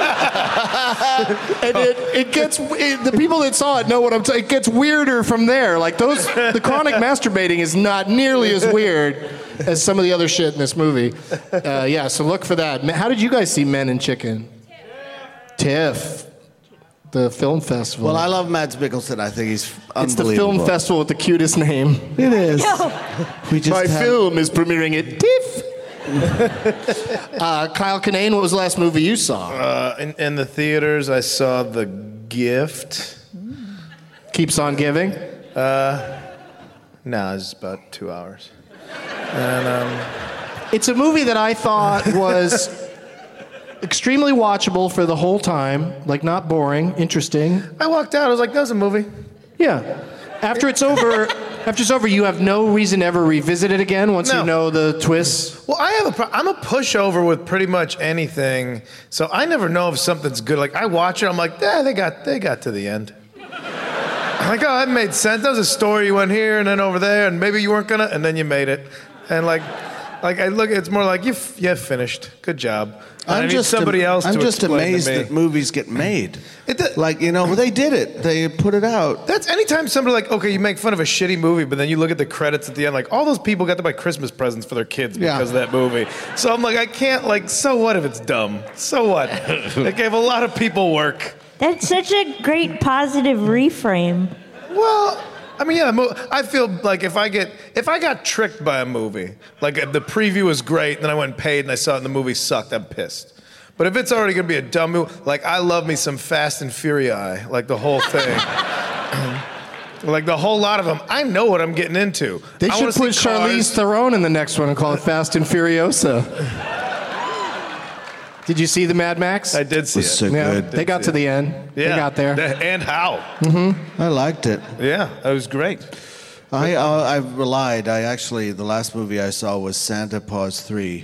And it, it gets it, the people that saw it know what I'm saying. It gets weirder from there. Like those, the chronic masturbating is not nearly as weird as some of the other shit in this movie. Uh, yeah, so look for that. How did you guys see Men and Chicken? TIFF. The film festival. Well, I love Mads Mikkelsen. I think he's unbelievable. It's the film festival with the cutest name. It is. We just My had- film is premiering at TIFF. uh, Kyle Kinane, what was the last movie you saw? Uh, in, in the theaters, I saw The Gift. Keeps on Giving? Uh, no, it's about two hours. And um, It's a movie that I thought was extremely watchable for the whole time, like not boring, interesting. I walked out. I was like, "That was a movie." Yeah. After it's over, after it's over, you have no reason to ever revisit it again once No. you know the twists. Well, I have a. Pro- I'm a pushover with pretty much anything, so I never know if something's good. Like I watch it, I'm like, "Yeah, they got they got to the end." I'm like, "Oh, that made sense. That was a story. You went here and then over there, and maybe you weren't gonna, and then you made it." And like, like I look, it's more like you f- you finished. Good job. And I I'm need just somebody else I'm to just explain amazed to me. that movies get made. It did- Like, you know, they did it. They put it out. That's anytime somebody like, okay, you make fun of a shitty movie, but then you look at the credits at the end, like all those people got to buy Christmas presents for their kids Yeah. because of that movie. So I'm like, I can't, like, so what if it's dumb? So what? It gave a lot of people work. That's such a great positive reframe. Well, I mean, yeah, the mo- I feel like if I get, if I got tricked by a movie, like uh, the preview was great, and then I went and paid and I saw it and the movie sucked, I'm pissed. But if it's already gonna be a dumb movie, like I love me some Fast and Furious, like the whole thing. Like the whole lot of them, I know what I'm getting into. They I should wanna put see cars. Charlize Theron in the next one and call it Fast and Furiosa. Did you see the Mad Max? I did see was it. so Yeah, good. they got to the end. Yeah. They got there. And how? I liked it. Yeah, it was great. I uh, I relied. I actually, the last movie I saw was Santa Paws three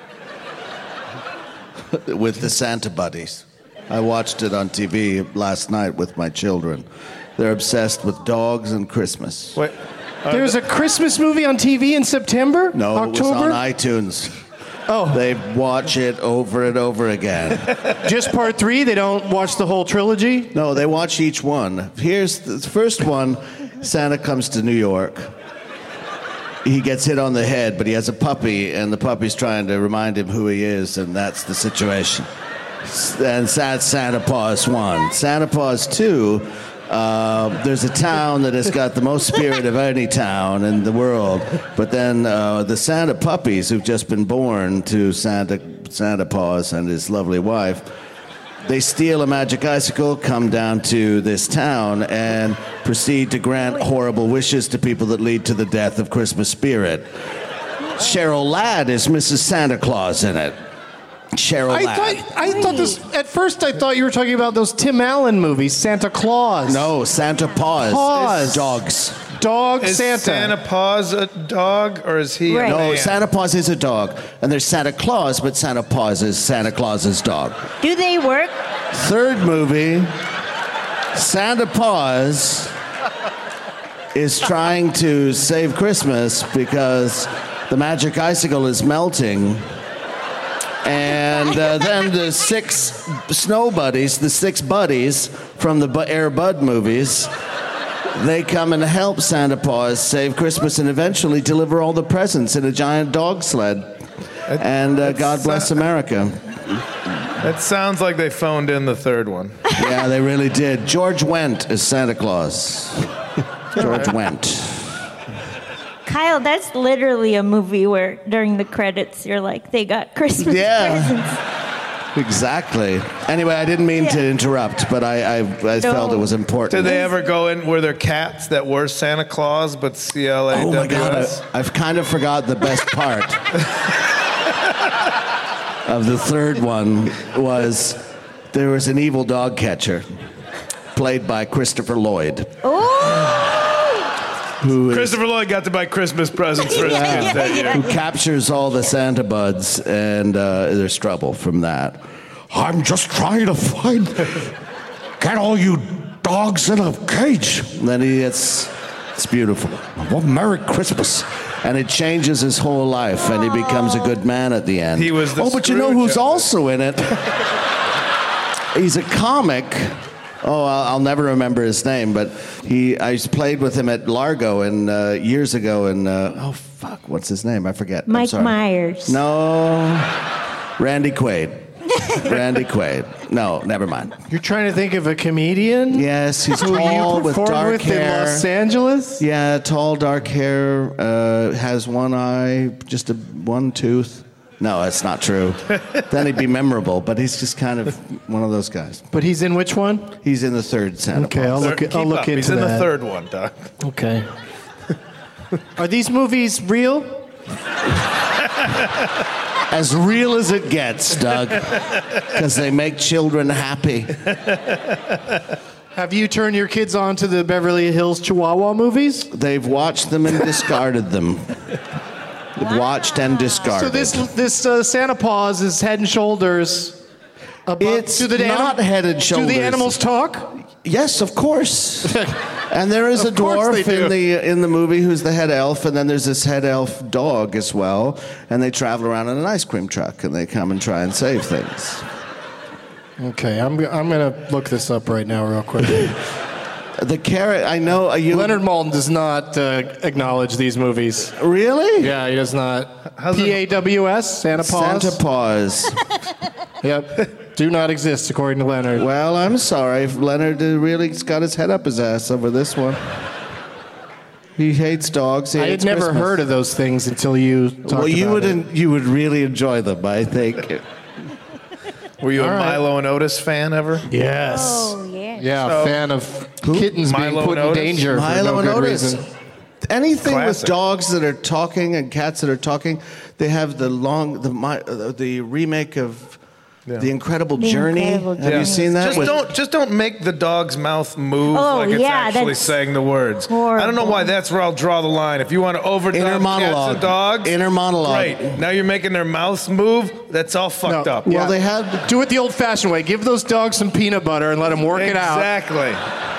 with the Santa Buddies. I watched it on T V last night with my children. They're obsessed with dogs and Christmas. Wait, There's a Christmas movie on T V in September? No, October? it was on iTunes. Oh. They watch it over and over again. Just part three? They don't watch the whole trilogy? No, they watch each one. Here's the first one. Santa comes to New York. He gets hit on the head, but he has a puppy, and the puppy's trying to remind him who he is, and that's the situation. And that's Santa Paws one. Santa Paws two, Uh, there's a town that has got the most spirit of any town in the world. But then uh, the Santa puppies who've just been born to Santa Santa Paws and his lovely wife, they steal a magic icicle, come down to this town, and proceed to grant horrible wishes to people that lead to the death of Christmas spirit. Cheryl Ladd is Missus Santa Claus in it. Cheryl I Ladd. thought, I thought this, at first I thought you were talking about those Tim Allen movies, Santa Claus. No, Santa Paws. Paws. Dogs. Dog Is Santa. Santa Paws a dog, or is he Right. a No, man? Santa Paws is a dog. And there's Santa Claus, but Santa Paws is Santa Claus's dog. Do they work? Third movie, Santa Paws is trying to save Christmas because the magic icicle is melting. And uh, then the six snow buddies, the six buddies from the Bu- Air Bud movies, they come and help Santa Paws save Christmas and eventually deliver all the presents in a giant dog sled. And uh, God bless America. That sounds like they phoned in the third one. Yeah, they really did. George Wendt is Santa Claus. George Wendt. Kyle, that's literally a movie where during the credits you're like, they got Christmas Yeah. presents. Exactly. Anyway, I didn't mean to interrupt, but I, I, I No. felt it was important. Did they ever go in? Were there cats that were Santa Claus but C L A W S? Oh my God, I, I've kind of forgot the best part of the third one was there was an evil dog catcher played by Christopher Lloyd. Who is- Christopher Lloyd got to buy Christmas presents for his Yeah. kids that year. who captures all the Santa buds, and uh, there's trouble from that. I'm just trying to find, get all you dogs in a cage. And then he, it's, it's beautiful. Well, Merry Christmas. And it changes his whole life, and he becomes a good man at the end. He was the oh, but you know Scrooge who's of it. also in it? He's a comic. Oh, I'll, I'll never remember his name, but he I played with him at Largo and uh, years ago. And uh, oh fuck, what's his name? I forget. I'm Mike sorry. Myers. No, Randy Quaid. Randy Quaid. No, never mind. You're trying to think of a comedian? Yes, he's Who tall you with performed dark with hair. in Los Angeles? Yeah, tall, dark hair. Uh, has one eye, just a one tooth. No, that's not true. Then he'd be memorable, but he's just kind of one of those guys. But he's in which one? He's in the third Santa Okay, I'll Claus. look, Keep I'll look up. into He's in that. the third one, Doc. Okay. Are these movies real? As real as it gets, Doug, because they make children happy. Have you turned your kids on to the Beverly Hills Chihuahua movies? They've watched them and discarded them. They've watched and discarded. So this this uh, Santa Paws is head and shoulders above. It's do the not head and Do shoulders. the animals talk? Yes, of course. And there is a Of course they dwarf in do. the in the movie who's the head elf, and then there's this head elf dog as well, and they travel around in an ice cream truck, and they come and try and save things. Okay, I'm I'm gonna look this up right now, real quick. The carrot, I know. Are you Leonard Maltin does not uh, acknowledge these movies. Really? Yeah, he does not. How's P it- A W S, Santa Paws. Santa Paws. Yep, do not exist according to Leonard. Well, I'm sorry. Leonard uh, really got his head up his ass over this one. He hates dogs. He I had hates never Christmas. heard of those things until you talked Well, you about would it. en- you would really enjoy them, I think. Were you a All right. Milo and Otis fan ever? Yes. Oh, yeah. Yeah, So- fan of kittens being Milo put and in Otis? danger for Milo no and good Otis. reason. Anything Classic. with dogs that are talking and cats that are talking, they have the long the mi- uh, the remake of The Incredible The Journey. Incredible Have you Journey. seen that? Just With- don't just don't make the dog's mouth move Oh, like it's yeah, actually that's saying the words. I don't know why that's where I'll draw the line. If you want to overdub Inner cats monologue. and dogs, Inner monologue. Great. Now you're making their mouths move. That's all fucked No. up. Well, Yeah. they had. Do it the old-fashioned way. Give those dogs some peanut butter and let them work it out. Exactly.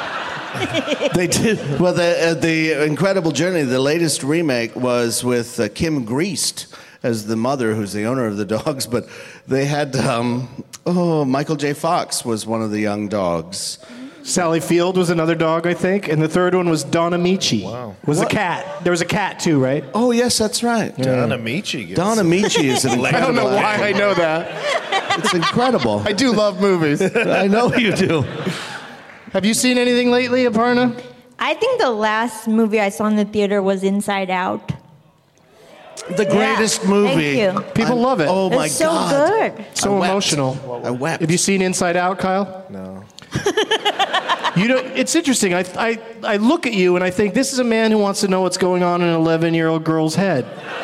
They did. Well, the uh, the Incredible Journey, the latest remake, was with uh, Kim Greist as the mother, who's the owner of the dogs. But they had um, oh, Michael J. Fox was one of the young dogs. Sally Field was another dog, I think, and the third one was Don Amici. Wow. Was What? a cat. There was a cat too, right? Oh yes, that's right. Don Amici. gives Don some- Amici is an I don't know incredible why actor. I know that. It's incredible. I do love movies. I know you do. Have you seen anything lately, Aparna? I think the last movie I saw in the theater was Inside Out. The greatest Yeah, movie. thank you. People I'm- love it. Oh my It's so God. good. So I wept. emotional. I wept. Have you seen Inside Out, Kyle? No. You know, it's interesting. I, I, I look at you and I think this is a man who wants to know what's going on in an eleven-year-old girl's head.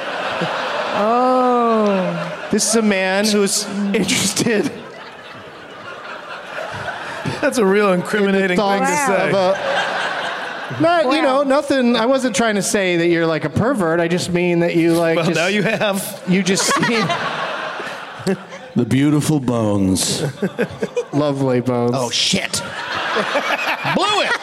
Oh. This is a man who's interested That's a real incriminating in the thing to thoughts say. of a... Not, you know, Wow. nothing. I wasn't trying to say that you're like a pervert. I just mean that you like. Well, just, now you have. You just seem The beautiful bones. lovely, Bones. Oh shit! Blew it.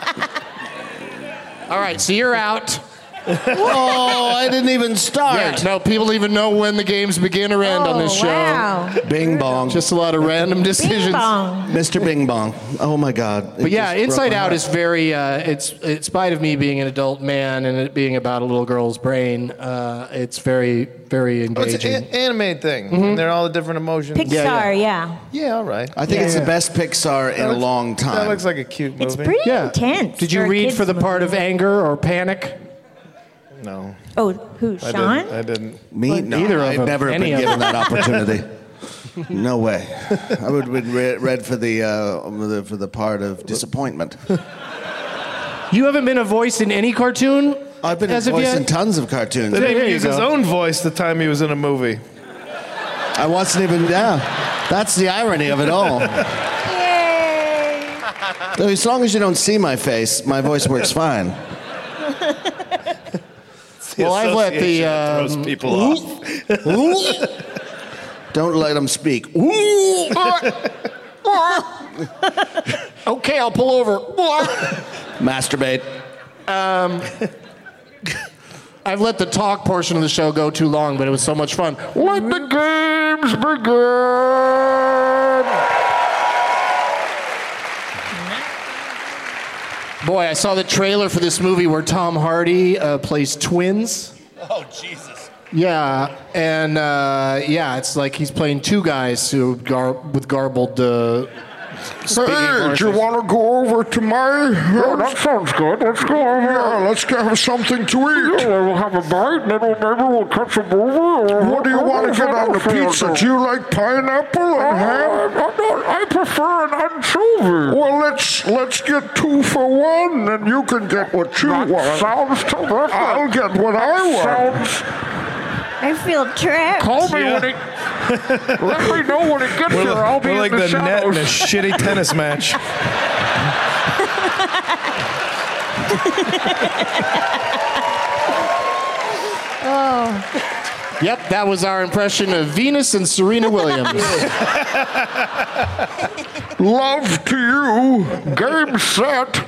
All right, so you're out. Oh, I didn't even Yeah, start. no, people even know when the games begin or end on this Oh, show. wow. Bing bong. Just a lot of random Bing decisions. bong. Mister Bing bong. Oh my God. It But yeah, just broke Inside my Out heart. is very. Uh, it's in spite of me being an adult man and it being about a little girl's brain. Uh, it's very, very Oh, it's engaging. an a- animated thing. Mm-hmm. And they're all the different emotions. Pixar, yeah. Yeah, all right. I think Yeah. it's the best Pixar in a looks- long time. That looks like a cute movie. It's pretty Yeah. intense. Did you for a read kid's for the part of movie. anger or panic? No. Oh, who? I Sean? didn't. I didn't. Me? No, Either of I've them. never Any been of given them. that opportunity. No way. I would have been re- read for the, uh, the for the part of disappointment. You haven't been a voice in any cartoon? I've been a As of voice yet? in tons of cartoons. They didn't there even you use his go. own voice the time he was in a movie. I wasn't even. Yeah, that's the irony of it all. Yay! Though, as long as you don't see my face, my voice works fine. Well, I've let the. association that throws Um, people off. Don't let them speak. okay, I'll pull over. Masturbate. I've let the talk portion of the show go too long, but it was so much fun. Let the games begin! Boy, I saw the trailer for this movie where Tom Hardy uh, plays twins. Oh, Jesus. Yeah, and uh, yeah, it's like he's playing two guys who gar- with garbled. Uh, Hey, do you want to go over to my Yeah, that sounds good. Let's go over. Yeah, let's go have something to eat. Yeah, we'll have a bite, and then we'll, maybe we'll catch a movie. Or What do you want to get on the pizza? Do you like pineapple and ham? I'm not, I prefer an anchovy. Well, let's let's get two for one, and you can get what you That want. sounds terrific. I'll get what I want. Sounds. I feel trapped. Call me when it. Let me know when it gets We're, here. I'll be we're in like the, the net in a shadows. shitty tennis match. Oh. Yep, that was our impression of Venus and Serena Williams. Love to you. Game set.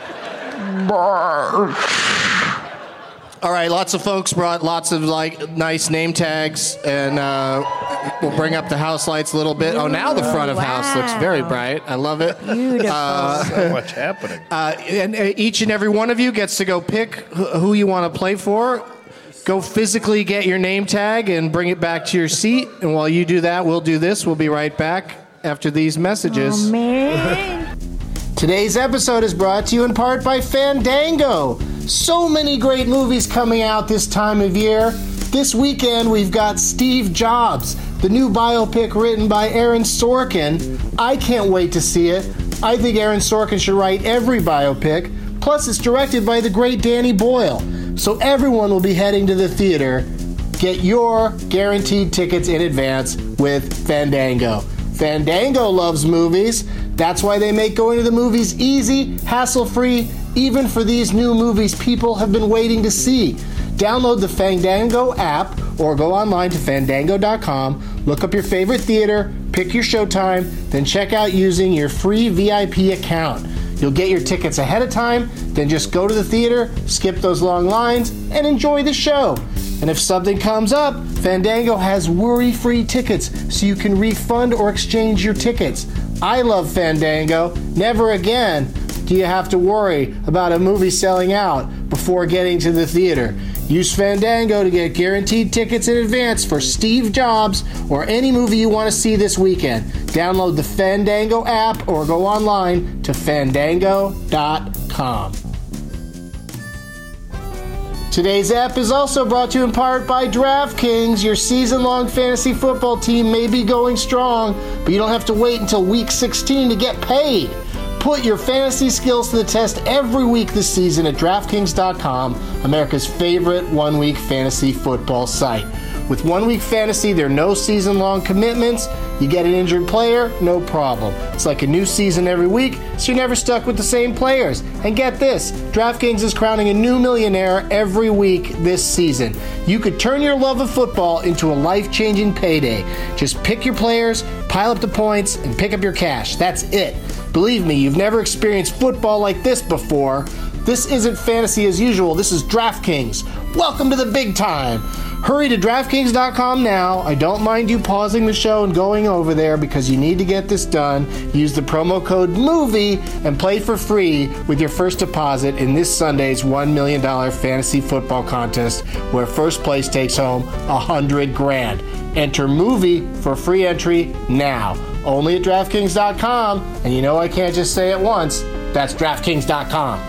Bye. All right, lots of folks brought lots of like nice name tags, and uh, we'll bring up the house lights a little bit. Oh, now the front of house looks very bright. I love it. Beautiful. So much happening. Uh, and uh, each and every one of you gets to go pick wh- who you want to play for. Go physically get your name tag and bring it back to your seat. And while you do that, we'll do this. We'll be right back after these messages. Oh, man. Today's episode is brought to you in part by Fandango. So many great movies coming out this time of year. This weekend we've got Steve Jobs, the new biopic written by Aaron Sorkin. I can't wait to see it. I think Aaron Sorkin should write every biopic. Plus it's directed by the great Danny Boyle. So everyone will be heading to the theater. Get your guaranteed tickets in advance with Fandango. Fandango loves movies. That's why they make going to the movies easy, hassle-free, even for these new movies people have been waiting to see. Download the Fandango app or go online to fandango dot com, look up your favorite theater, pick your showtime, then check out using your free V I P account. You'll get your tickets ahead of time, then just go to the theater, skip those long lines, and enjoy the show. And if something comes up, Fandango has worry-free tickets so you can refund or exchange your tickets. I love Fandango. Never again do you have to worry about a movie selling out before getting to the theater. Use Fandango to get guaranteed tickets in advance for Steve Jobs or any movie you want to see this weekend. Download the Fandango app or go online to fandango dot com. Today's app is also brought to you in part by DraftKings. Your season-long fantasy football team may be going strong, but you don't have to wait until week sixteen to get paid. Put your fantasy skills to the test every week this season at DraftKings dot com, America's favorite one-week fantasy football site. With one-week fantasy, there are no season-long commitments. You get an injured player, no problem. It's like a new season every week, so you're never stuck with the same players. And get this, DraftKings is crowning a new millionaire every week this season. You could turn your love of football into a life-changing payday. Just pick your players, pile up the points, and pick up your cash. That's it. Believe me, you've never experienced football like this before. This isn't fantasy as usual. This is DraftKings. Welcome to the big time. Hurry to DraftKings dot com now. I don't mind you pausing the show and going over there because you need to get this done. Use the promo code MOVIE and play for free with your first deposit in this Sunday's one million dollars fantasy football contest where first place takes home one hundred grand. Enter MOVIE for free entry now. Only at DraftKings dot com. And you know I can't just say it once. That's DraftKings dot com.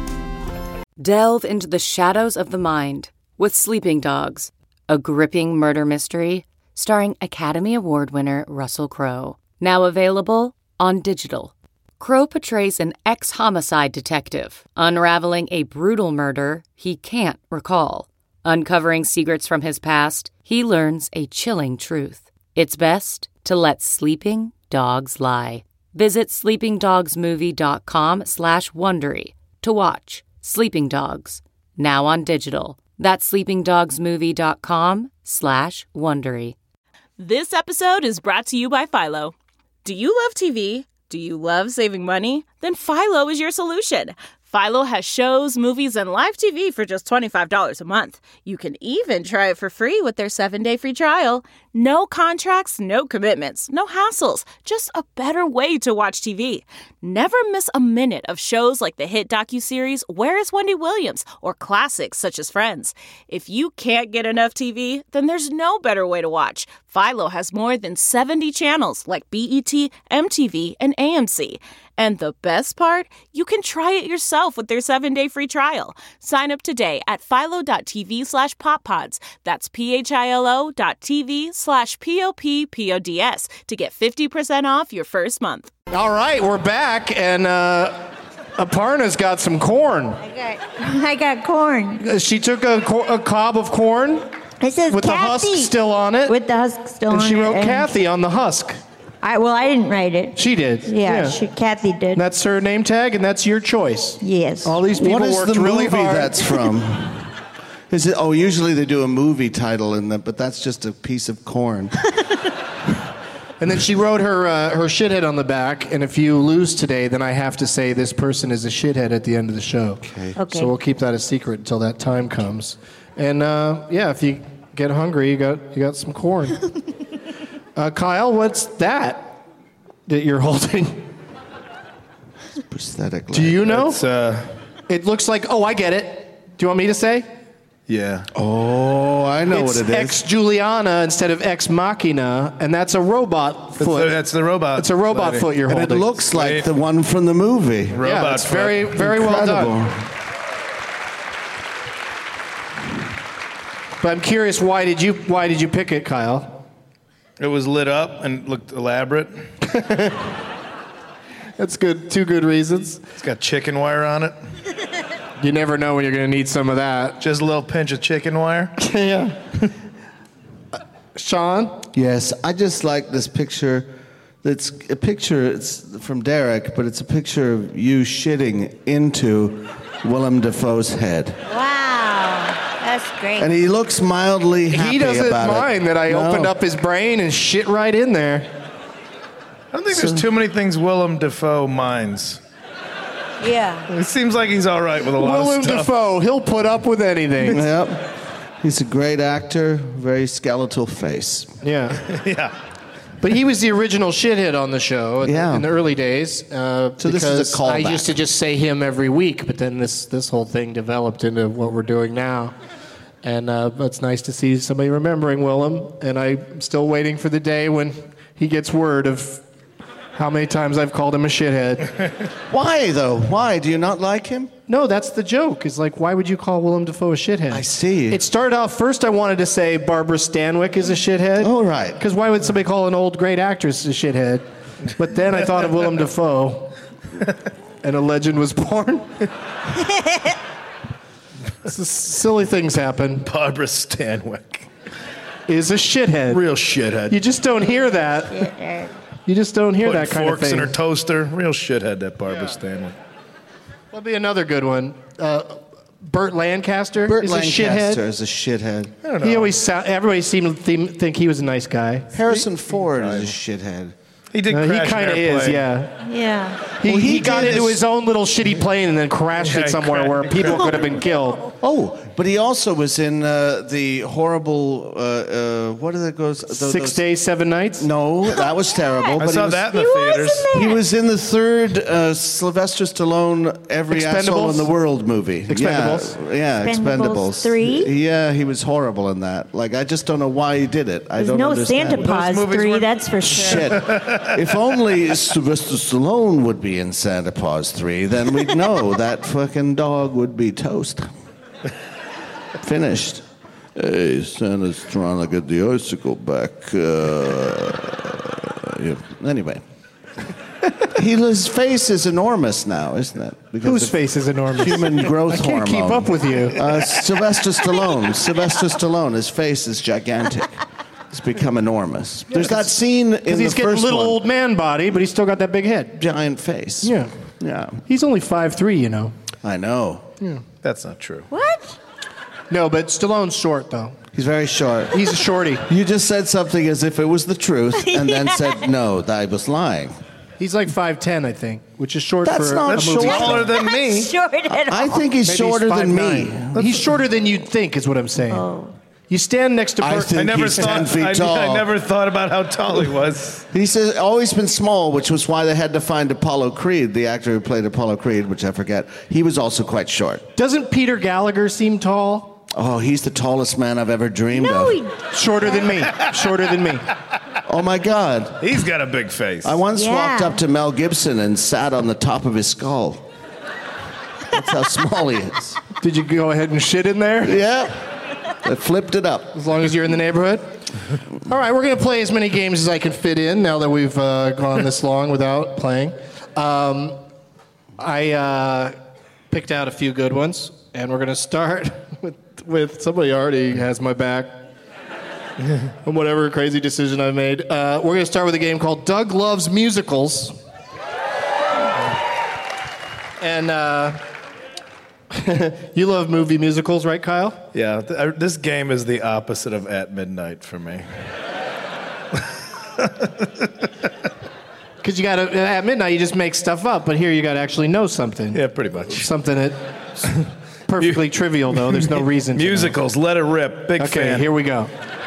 Delve into the shadows of the mind with Sleeping Dogs, a gripping murder mystery starring Academy Award winner Russell Crowe. Now available on digital. Crowe portrays an ex-homicide detective unraveling a brutal murder he can't recall. Uncovering secrets from his past, he learns a chilling truth. It's best to let sleeping dogs lie. Visit sleeping dogs movie dot com slash Wondery to watch Sleeping Dogs, now on digital. That's sleeping dogs movie dot com slash Wondery. This episode is brought to you by Philo. Do you love T V? Do you love saving money? Then Philo is your solution. Philo has shows, movies, and live T V for just twenty-five dollars a month. You can even try it for free with their seven-day free trial. No contracts, no commitments, no hassles. Just a better way to watch T V. Never miss a minute of shows like the hit docuseries Where is Wendy Williams? Or classics such as Friends. If you can't get enough T V, then there's no better way to watch. Philo has more than seventy channels like B E T, M T V, and A M C. And the best part? You can try it yourself with their seven-day free trial. Sign up today at philo.tv slash poppods. That's P-H-I-L-O dot TV slash P-O-P-P-O-D-S to get fifty percent off your first month. All right, we're back, and uh, Aparna's got some corn. I got, I got corn. She took a, co- a cob of corn it says with Kathy. the husk still on it. With the husk still and on it. she wrote and Kathy on the husk. I, well, I didn't write it. She did. Yeah, yeah. She, Kathy did. And that's her name tag, and that's your choice. Yes. All these people what is worked the really movie hard. that's from? Is it? Oh, usually they do a movie title in that, but that's just a piece of corn. And then she wrote her uh, her shithead on the back. And if you lose today, then I have to say this person is a shithead at the end of the show. Okay. Okay. So we'll keep that a secret until that time comes. And uh, yeah, if you get hungry, you got you got some corn. uh, Kyle, what's that that you're holding? Prosthetic. Do you know? It's, uh, it looks like. Oh, I get it. Do you want me to say? Yeah. Oh, I know it's what it is. Ex Juliana instead of Ex Machina, and that's a robot That's foot. the, that's the robot. It's a robot lady. foot you're and holding. it looks like Wait. the one from the movie. Robot yeah, it's foot. very, very well Incredible. done. But I'm curious, why did you why did you pick it, Kyle? It was lit up and looked elaborate. That's good. Two good reasons. It's got chicken wire on it. You never know when you're going to need some of that. Just a little pinch of chicken wire. Yeah. uh, Sean? Yes, I just like this picture. It's a picture. It's from Derek, but it's a picture of you shitting into Willem Dafoe's head. Wow. That's great. And he looks mildly happy He doesn't about mind it. that I No. opened up his brain and shit right in there. I don't think there's too many things Willem Dafoe minds. Yeah. It seems like he's all right with a lot Willem of stuff. Dafoe, he'll put up with anything. Yep. He's a great actor, very skeletal face. Yeah. Yeah. But he was the original shithead on the show in, Yeah. in the early days. Uh, So this is a because I callback. used to just say him every week, but then this, this whole thing developed into what we're doing now. And uh, it's nice to see somebody remembering Willem. And I'm still waiting for the day when he gets word of how many times I've called him a shithead. Why, though? Why? Do you not like him? No, that's the joke. It's like, why would you call Willem Dafoe a shithead? I see. It started off, first I wanted to say Barbara Stanwyck is a shithead. Oh, right. Because why would somebody call an old great actress a shithead? But then I thought of Willem Dafoe, and a legend was born. Silly things happen. Barbara Stanwyck is a shithead. Real shithead. You just don't hear that. You just don't hear Putting that kind of forks thing. in her toaster. Real shithead, that Barbara yeah. Stanwyck. That'll be another good one. Uh, Burt Lancaster Burt is Lancaster a shithead. is a shithead. I don't know. He always sound, everybody seemed to th- think he was a nice guy. Harrison Ford is a shithead. He did. Uh, crash he kind of is, yeah. Yeah. He, Well, he, he got did into his- his own little shitty plane and then crashed Yeah, it he somewhere cra- where he people crashed. could have been killed. Oh, but he also was in uh, the horrible. Uh, uh, what did it goes? Th- Six those- days, seven nights. No, that was terrible. I but saw he was, that in the He was theaters. in He there. was in the third uh, Sylvester Stallone Every Asshole in the Expendables? World movie. Expendables? Yeah, yeah Expendables Expendables. three? Yeah, he was horrible in that. Like, I just don't know why he did it. I There's don't no understand. Santa Paws movies three, were- that's for sure. Shit. If only Sylvester Stallone would be in Santa Paws three, then we'd know that fucking dog would be toast. Finished. Hey, Santa's trying to get the icicle back. Uh, yeah. Anyway. He, his face is enormous now, isn't it? Because Whose of face is enormous? Human growth I can't hormone. keep up with you. Uh, Sylvester Stallone. Sylvester Stallone. His face is gigantic. It's become enormous. There's that scene in Because the he's getting a first little one. old man body, but he's still got that big head. Giant face. Yeah. Yeah. He's only five three, you know. I know. That's not true. What? No, but Stallone's short, though. He's very short. He's a shorty. You just said something as if it was the truth, and then said no, that I was lying. He's like five ten, I think, which is short That's for not a That's movie. short. star. taller than me. Short at all. I think he's Maybe shorter he's than five me. nine. He's shorter than you'd think, is what I'm saying. Oh. You stand next to I Burt. think I never he's thought. ten feet I, tall. I never thought about how tall he was. He's uh, always been small, which was why they had to find Apollo Creed, the actor who played Apollo Creed, which I forget. He was also quite short. Doesn't Peter Gallagher seem tall? Oh, he's the tallest man I've ever dreamed No, of. he. Shorter than me. Shorter than me. Oh my God. He's got a big face. I once Yeah. walked up to Mel Gibson and sat on the top of his skull. That's how small he is. Did you go ahead and shit in there? Yeah. I flipped it up. As long as you're in the neighborhood? All right, we're going to play as many games as I can fit in now that we've uh, gone this long without playing. Um, I uh, picked out a few good ones, and we're going to start with, with somebody already has my back on whatever crazy decision I made. Uh, we're going to start with a game called Doug Loves Musicals. And uh, you love movie musicals, right, Kyle? Yeah, th- I- this game is the opposite of At Midnight for me. Because you got to, at midnight, you just make stuff up, but here you got to actually know something. Yeah, pretty much. Something that's perfectly trivial, though. There's no reason to know. Musicals, let it rip. Big Okay, fan. here we go.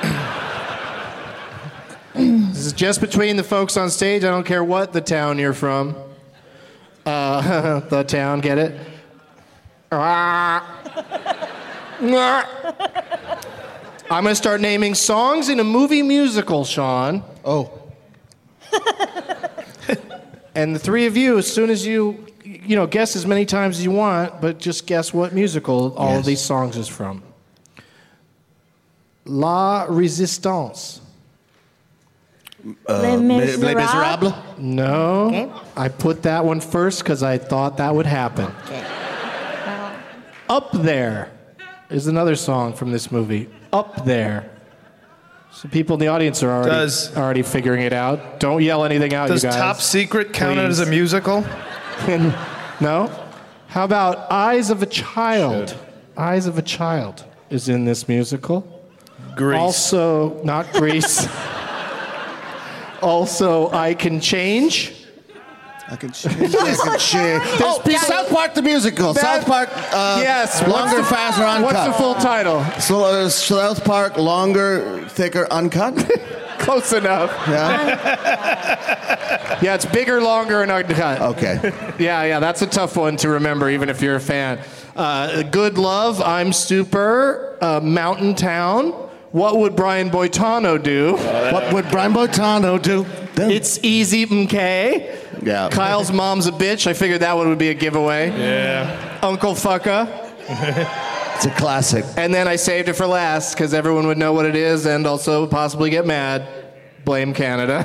This is just between the folks on stage. I don't care what the town you're from. Uh, the town, get it? I'm going to start naming songs in a movie musical, Sean. Oh. And the three of you, as soon as you, you know, guess as many times as you want, but just guess what musical all Yes. of these songs is from. La Resistance. Uh, Les Les Miserables? Miserables? No. Okay. I put that one first because I thought that would happen. Okay. Well, Up There is another song from this movie. Up There. So people in the audience are already, Does- already figuring it out. Don't yell anything out, Does you guys. Top Secret count Please. as a musical? No? How about Eyes of a Child? Eyes of a Child is in this musical. Grease. Also, not Grease. Also, I Can Change. I can change. I can change. Oh, South Park the musical. That- South Park. Uh, Yes. Longer, what's the- faster, uncut. What's the full title? So, uh, South Park, longer, thicker, uncut. Close enough. Yeah. Yeah, it's bigger, longer, and uncut. Okay. Yeah, yeah, that's a tough one to remember, even if you're a fan. Uh, Good Love, I'm Super, uh, Mountain Town. What would Brian Boitano do? What would Brian Boitano do? It's Easy McKay. Yeah. Kyle's Mom's a Bitch. I figured that one would be a giveaway. Yeah. Uncle Fucka. It's a classic. And then I saved it for last because everyone would know what it is and also possibly get mad. Blame Canada.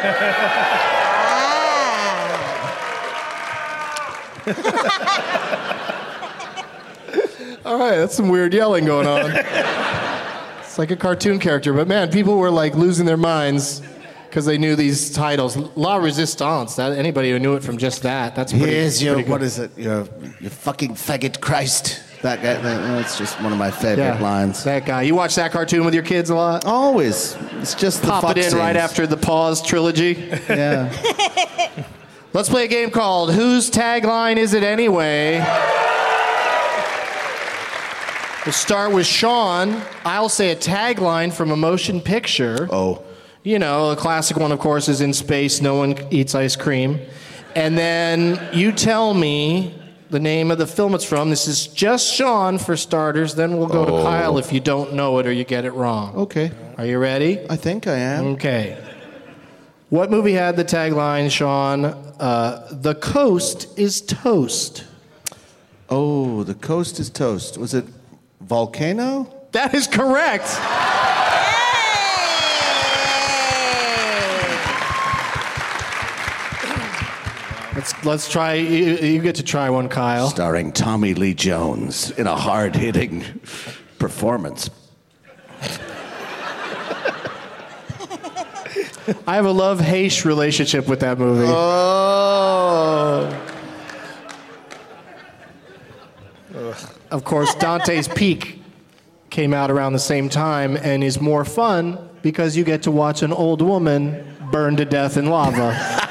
All right, that's some weird yelling going on. It's like a cartoon character, but man, people were like losing their minds because they knew these titles. La Resistance. That anybody who knew it from just that. That's pretty. Here's your pretty what good. is it? Your your fucking faggot Christ. That guy. That's just one of my favorite Yeah, lines. That guy. You watch that cartoon with your kids a lot? Always. It's just the Pop fuck it in scenes. right after the Pause trilogy. Yeah. Let's play a game called Whose Tagline Is It Anyway? We'll start with Sean. I'll say a tagline from a motion picture. Oh. You know, a classic one, of course, is In Space, No One Eats Ice Cream. And then you tell me the name of the film it's from. This is just Sean for starters. Then we'll go Oh. to Kyle if you don't know it or you get it wrong. Okay. Are you ready? I think I am. Okay. What movie had the tagline, Sean? Uh, the coast is toast. Oh, the coast is toast. Was it Volcano? That is correct. Let's let's try. You, you get to try one, Kyle. Starring Tommy Lee Jones in a hard-hitting performance. I have a love-hate relationship with that movie. Oh. Of course, Dante's Peak came out around the same time and is more fun because you get to watch an old woman burn to death in lava.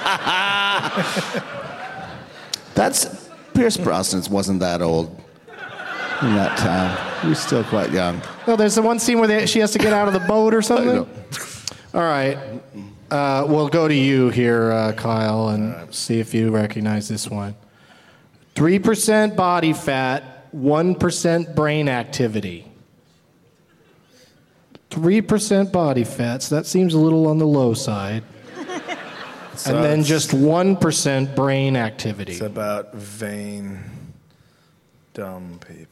That's Pierce Brosnan wasn't that old in that time. He was still quite young. No, there's the one scene where they, she has to get out of the boat or something. All right. Uh, we'll go to you here, uh, Kyle, and see if you recognize this one. three percent body fat, one percent brain activity. three percent body fat, so that seems a little on the low side. So and then it's- just one percent brain activity. It's about vain, dumb people.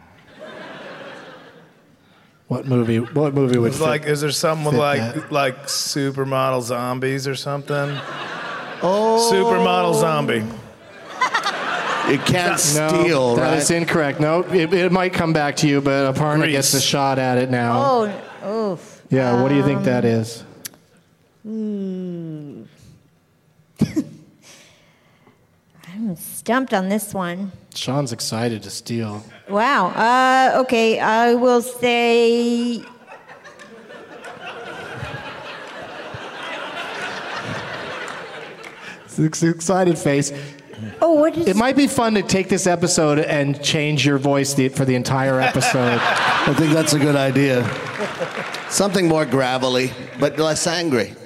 What movie? What movie would It's fit, like, is there something with fit like that? like supermodel zombies or something? Oh. Supermodel zombie. You can't No, steal, that right? is incorrect. No, it, it might come back to you, but Aparna Grease. gets a shot at it now. Oh, oof. Yeah, what do you think that is? Hmm. I'm stumped on this one. Sean's excited to steal. Wow. Uh, okay, I will say. It's an excited face. Oh, what is It might be fun to take this episode and change your voice the, for the entire episode. I think that's a good idea. Something more gravelly, but less angry.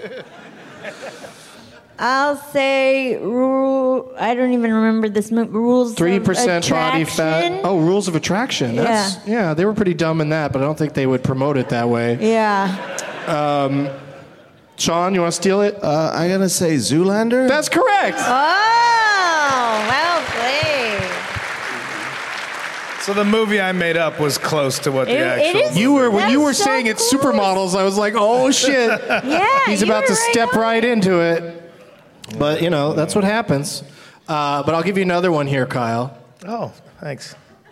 I'll say rule. I don't even remember this movie. Rules. Three of percent body fat. Attraction? Oh, Rules of Attraction. That's, yeah. they were pretty dumb in that, but I don't think they would promote it that way. Yeah. Um, Sean, you want to steal it? Uh, I'm gonna say Zoolander. That's correct. Oh, well played. So the movie I made up was close to what the It- it actual. is- You were when That's you were so saying it's cool. supermodels. I was like, oh shit. Yeah. He's you about were to right step on. right into it. But you know that's what happens. Uh, but I'll give you another one here, Kyle. Oh, thanks.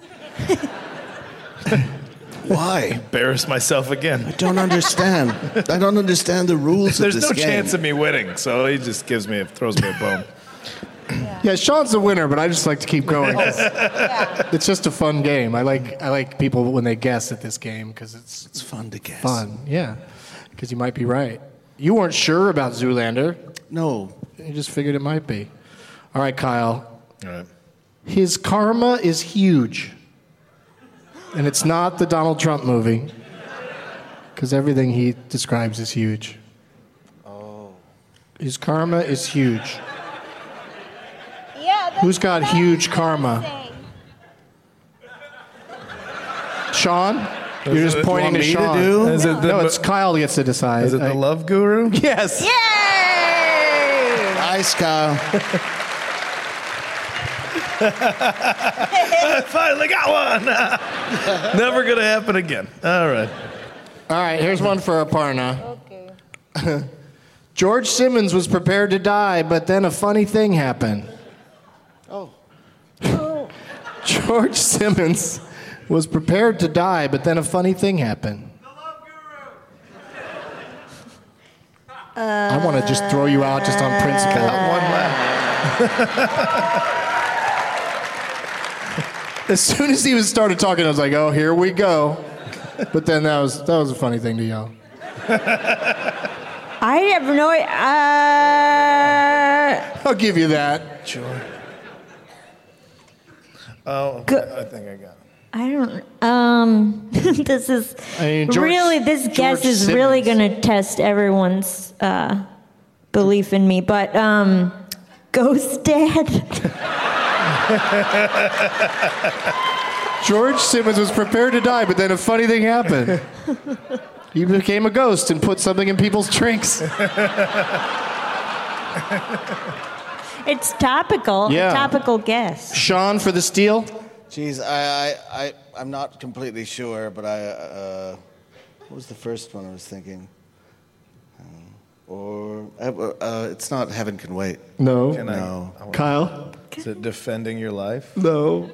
Why? Embarrass myself again. I don't understand. I don't understand the rules There's of this no game. chance of me winning, so he just gives me, throws me a bone. Yeah, Sean's the winner, but I just like to keep going. It's just a fun game. I like I like people when they guess at this game because it's It's fun to guess. fun. Yeah, because you might be right. You weren't sure about Zoolander. No. You just figured it might be. All right, Kyle. All right. His karma is huge. And it's not the Donald Trump movie. Because everything he describes is huge. Oh. His karma is huge. Yeah. that's Who's got exactly huge what I'm karma? saying. Sean? You're just it- pointing want to me to Sean. do? Is it the- no, it's Kyle that gets to decide. Is it the I- Love Guru? Yes. Yay! Nice, Kyle. I finally got one. Never gonna happen again. All right. All right, here's one for Aparna. Okay. George Simmons was prepared to die, but then a funny thing happened. Oh. George Simmons was prepared to die, but then a funny thing happened. Uh, I want to just throw you out just on principle. One left. As soon as he was started talking, I was like, "Oh, here we go." But then that was that was a funny thing to yell. I have no uh, I'll give you that. Sure. Oh, Go- I think I got it. I don't. Um, this is I mean, George- really. This guess George is really Simmons. going to test everyone's uh, belief in me. But um, Ghost Dad. George Simmons was prepared to die, but then a funny thing happened. He became a ghost and put something in people's drinks. It's topical. Yeah. A topical guess. Sean for the steal. Jeez, I, I, I, I'm not completely sure, but I, uh, what was the first one I was thinking? Uh, or, uh, uh, it's not Heaven Can Wait. No. Can I- No. I wanna- Kyle. Is it Defending Your Life? No.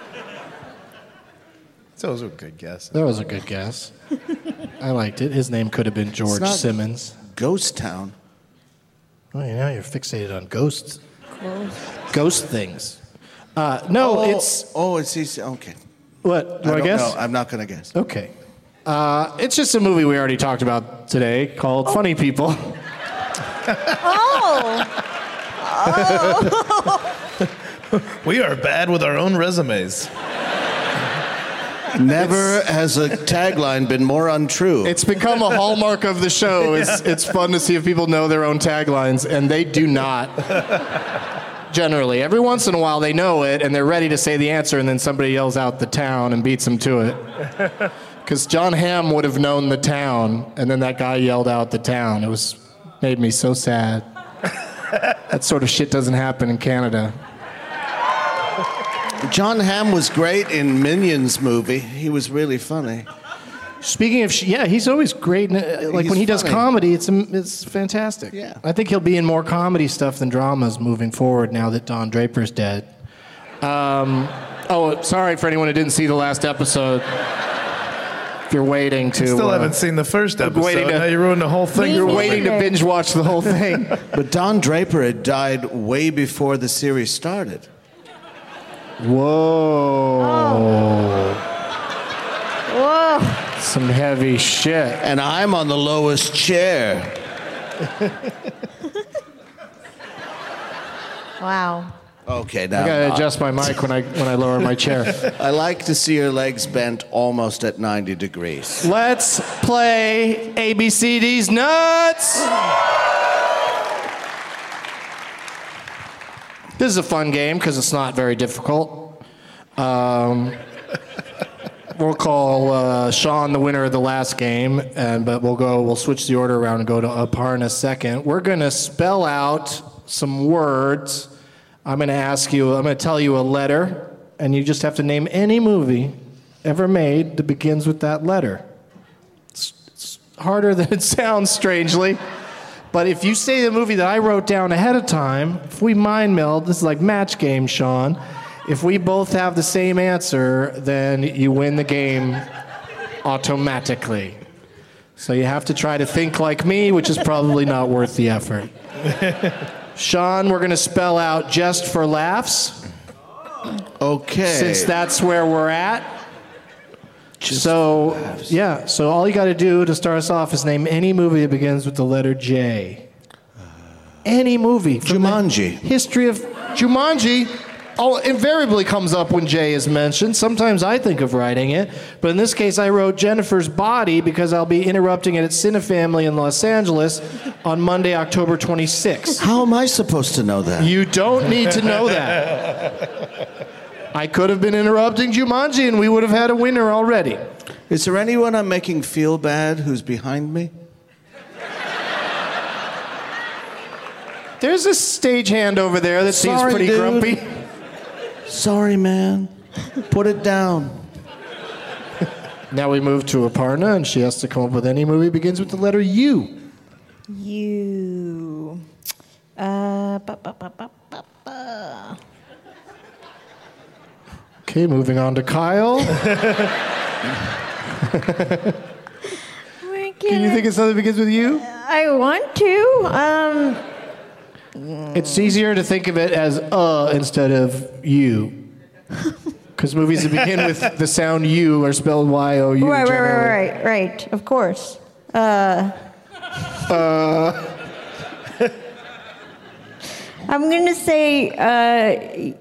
Those were good guesses. That was a good guess. I liked it. His name could have been George not- Simmons. Ghost Town. Oh, yeah, now you're fixated on ghosts. Ghost things. Uh, no, oh, it's Oh, it's easy. Okay. what? Do I, don't guess? know. I'm not going to guess. Okay. Uh, it's just a movie we already talked about today called Funny People. Oh. We are bad with our own resumes. Never has a tagline been more untrue. It's become a hallmark of the show. It's, it's fun to see if people know their own taglines, and they do not. Generally. Every once in a while they know it, and they're ready to say the answer, and then somebody yells out the town and beats them to it. Because John Hamm would have known the town, and then that guy yelled out the town. It was made me so sad. That sort of shit doesn't happen in Canada. John Hamm was great in Minions movie. He was really funny. Speaking of, sh- yeah, he's always great. in- uh, Like He's when he does funny. comedy, it's um, it's fantastic. Yeah. I think he'll be in more comedy stuff than dramas moving forward now that Don Draper's dead. Um, oh, sorry for anyone who didn't see the last episode. If you're waiting to, Still uh, haven't seen the first episode. waiting to- now you ruined the whole thing. You're for me. waiting to binge watch the whole thing. But Don Draper had died way before the series started. Whoa. Whoa. Some heavy shit. And I'm on the lowest chair. Wow. Okay, now I gotta adjust my mic when I when I lower my chair. I like to see your legs bent almost at ninety degrees. Let's play A B C D's Nuts. This is a fun game because it's not very difficult. Um, we'll call uh, Sean the winner of the last game, and but we'll go. We'll switch the order around and go to Aparna second. We're gonna spell out some words. I'm gonna ask you. I'm gonna tell you a letter, and you just have to name any movie ever made that begins with that letter. It's, it's harder than it sounds, strangely. But if you say the movie that I wrote down ahead of time, if we mind meld, this is like match game, Sean. If we both have the same answer, then you win the game automatically. So you have to try to think like me, which is probably not worth the effort. Sean, we're going to spell out just for laughs. Okay. Since that's where we're at. So, yeah, so all you got to do to start us off is name any movie that begins with the letter J. Any movie. from the Jumanji. History of Jumanji oh, invariably comes up when J is mentioned. Sometimes I think of writing it, but in this case I wrote Jennifer's Body because I'll be interrupting it at Cinefamily in Los Angeles on Monday, October twenty-sixth. How am I supposed to know that? You don't need to know that. I could have been interrupting Jumanji, and we would have had a winner already. Is there anyone I'm making feel bad who's behind me? There's a stagehand over there that seems Sorry, pretty dude. grumpy. Sorry, man. Put it down. Now we move to Aparna, and she has to come up with any movie begins with the letter U. You. Uh, ba, ba, ba, ba, ba, ba. Okay, moving on to Kyle. Can you think of something that begins with U? I want to. Um, It's easier to think of it as uh instead of you. Because movies that begin with the sound U are spelled Y O U. right, right, generally. right, right, right. Of course. Uh, Uh, I'm gonna say. Uh,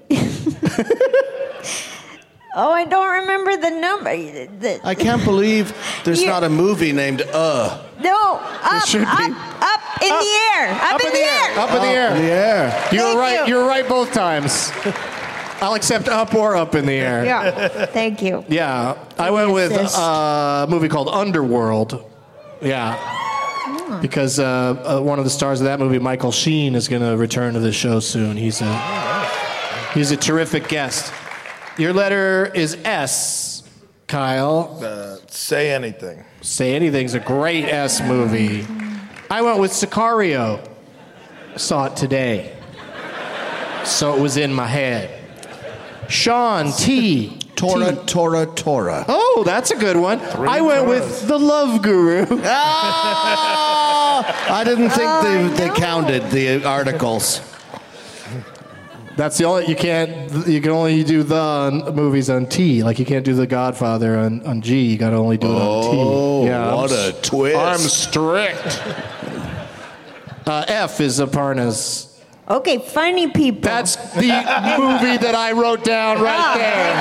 oh, I don't remember the number. The, I can't believe there's You- not a movie named Uh. no, up, should up, be. up in the air, up, in the air. Up in the air. Up in the air. You were Thank right. you. You were right both times. I'll accept up or up in the air. Yeah, thank you. Yeah, I went with Yes. uh, a movie called Underworld. Yeah. Because uh, uh, one of the stars of that movie, Michael Sheen, is going to return to the show soon. He's a he's a terrific guest. Your letter is S, Kyle. Uh, say anything. Say Anything's a great S movie. I went with Sicario. Saw it today. So it was in my head. Sean T. Tora, T. Tora, Tora. Oh, that's a good one. I went with The Love Guru. Ah! I didn't think Oh, they, I they know. counted the articles. That's the only you can't. You can only do the on movies on T. Like you can't do The Godfather on, on G. You got to only do it on T. Oh, Yeah, what I'm, a twist. I'm strict. Uh, F is Aparna's. Okay, funny people. That's the movie that I wrote down right oh, there.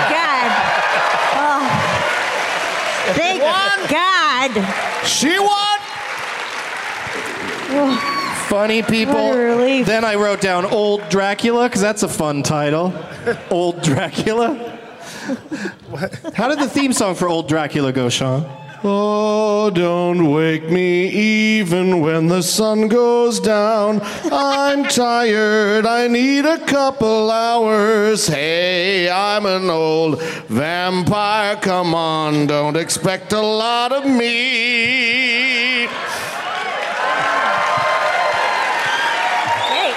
Thank God. Oh. Thank God. She won! Funny people. What a relief. Then I wrote down Old Dracula because that's a fun title. Old Dracula. How did the theme song for Old Dracula go, Sean? Oh, don't wake me even when the sun goes down. I'm tired, I need a couple hours. Hey, I'm an old vampire, come on, don't expect a lot of me. Hey.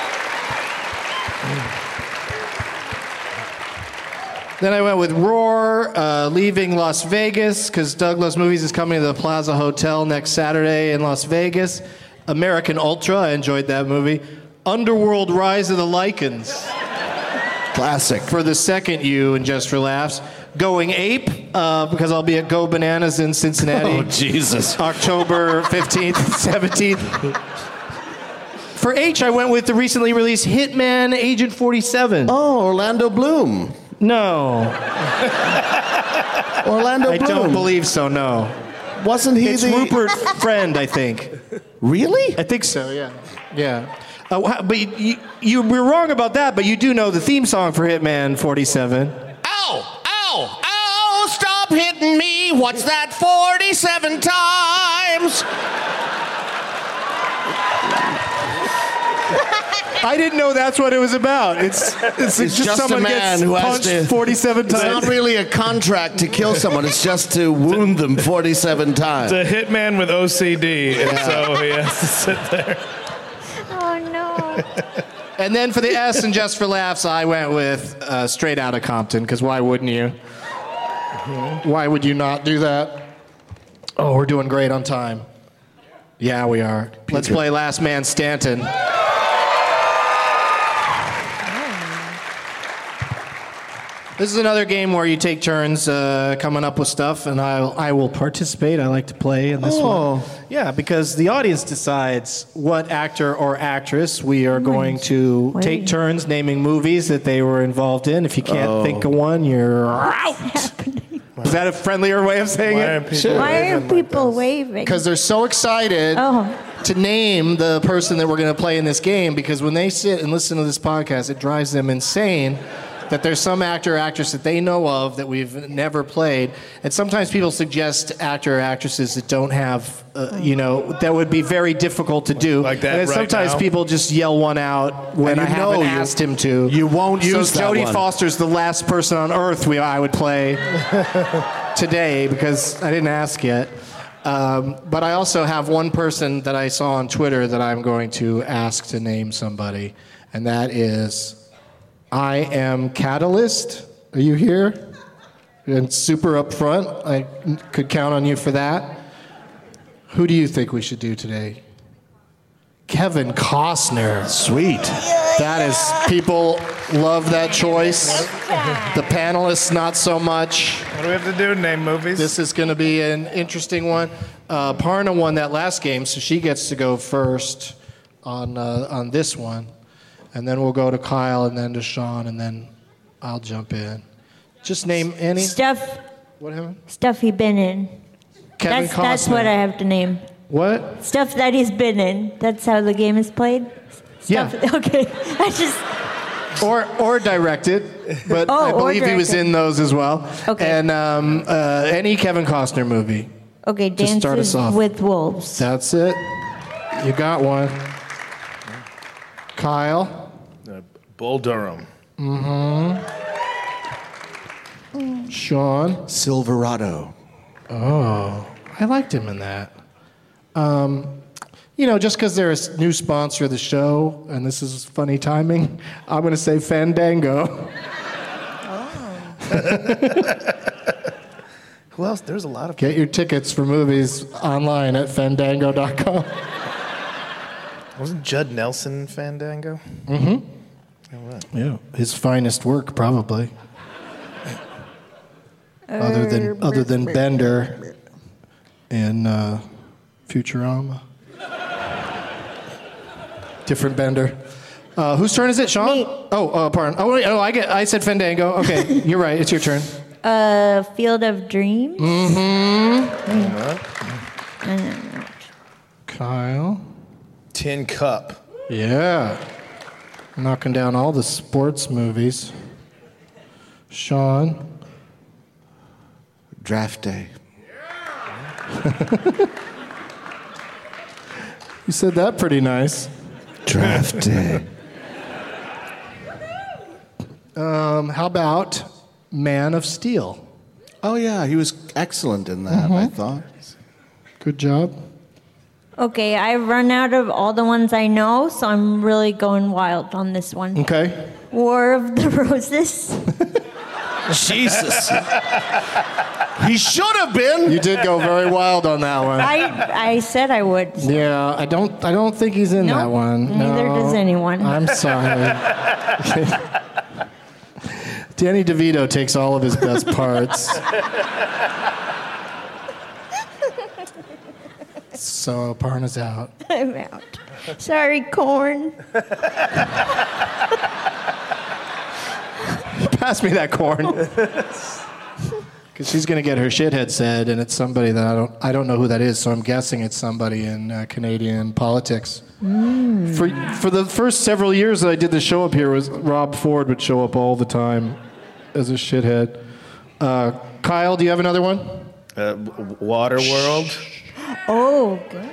Then I went with Roar, uh, leaving Las Vegas, because Doug Loves Movies is coming to the Plaza Hotel next Saturday in Las Vegas. American Ultra, I enjoyed that movie. Underworld, Rise of the Lycans. Classic. For the second U and Just for Laughs. Going Ape, uh, because I'll be at Go Bananas in Cincinnati. Oh, Jesus. October fifteenth and seventeenth. For H, I went with the recently released Hitman Agent forty-seven. Oh, Orlando Bloom. No. Orlando I Bloom. don't believe so, no. Wasn't he It's the... Rupert Friend, I think. Really? I think so, yeah. Yeah. Uh, wha- but you, you, you were wrong about that, but you do know the theme song for Hitman forty-seven. Ow! Ow! Ow! Stop hitting me! What's that forty-seven times? I didn't know that's what it was about. It's it's, It's just, just someone a man gets who has punched to... forty-seven It's times. not really a contract to kill someone. It's just to wound them forty-seven times. It's a hitman with O C D, and so he has to sit there. Oh, no. And then for the S and Just for Laughs, I went with uh, Straight Outta Compton, because why wouldn't you? Why would you not do that? Oh, we're doing great on time. Yeah, we are. Let's play Last Man Stanton. This is another game where you take turns uh, coming up with stuff, and I'll, I will participate. I like to play in this Oh. one. Yeah, because the audience decides what actor or actress we are going to Wait. take turns naming movies that they were involved in. If you can't Oh. think of one, you're out. Is that a friendlier way of saying Why are it? people Why are waving like people this? waving? Because they're so excited Oh. to name the person that we're going to play in this game, because when they sit and listen to this podcast, it drives them insane that there's some actor or actress that they know of that we've never played. And sometimes people suggest actor or actresses that don't have, uh, you know, that would be very difficult to do. Like that and right sometimes now? people just yell one out when And I you know haven't you- asked him to. you won't so use that Jodie one. Foster's the last person on earth we I would play today because I didn't ask yet. Um, but I also have one person that I saw on Twitter that I'm going to ask to name somebody, and that is I Am Catalyst. Are you here? And super upfront. I could count on you for that. Who do you think we should do today? Kevin Costner. Sweet. That is, people love that choice. The panelists, not so much. What do we have to do? Name movies? This is going to be an interesting one. Uh, Parna won that last game, so she gets to go first on uh, on this one. And then we'll go to Kyle, and then to Sean, and then I'll jump in. Just name any. Stuff. What happened? Stuff he been in. Kevin that's, that's Costner. what I have to name. What? Stuff that he's been in. That's how the game is played? Stuff, Yeah. Okay. I just... Or or directed, but Oh, I or believe he was directed. in those as well. Okay. And um, uh, any Kevin Costner movie. Okay, Just start us Dances off. with Wolves. That's it. You got one. Kyle. Uh, Bull Durham. Mm-hmm. Sean. Silverado. Oh, I liked him in that. Um, you know, just because they're a s- new sponsor of the show, and this is funny timing, I'm going to say Fandango. Who else? There's a lot of Get your tickets for movies online at fandango dot com. Wasn't Judd Nelson in Fandango? Mm-hmm. All right. Yeah, his finest work, probably. Other than other than Bender in uh, Futurama. Different Bender. Uh, whose turn is it, Sean? Me. Oh, uh, pardon. Oh, wait, oh, I get. I said Fandango. Okay, you're right. It's your turn. Uh, Field of Dreams. Mm-hmm. Kyle. Tin Cup. Yeah. Knocking down all the sports movies. Sean. Draft Day. You said that pretty nice. Draft Day. Um, how about Man of Steel? Oh, yeah, he was excellent in that, I thought. Good job. Okay, I've run out of all the ones I know, so I'm really going wild on this one. Okay. War of the Roses. Jesus. He should have been. You did go very wild on that one. I I said I would. Yeah, I don't. I don't think he's in Nope, that one. neither No. does anyone. I'm sorry. Danny DeVito takes all of his best parts. So Parna's out. I'm out. Sorry, corn. Pass me that corn. Because she's going to get her shithead said, and it's somebody that I don't. I don't know who that is. So I'm guessing it's somebody in uh, Canadian politics. Mm. For for the first several years that I did the show up here, was Rob Ford would show up all the time as a shithead. Uh, Kyle, do you have another one? Uh, w- Waterworld. Oh, good.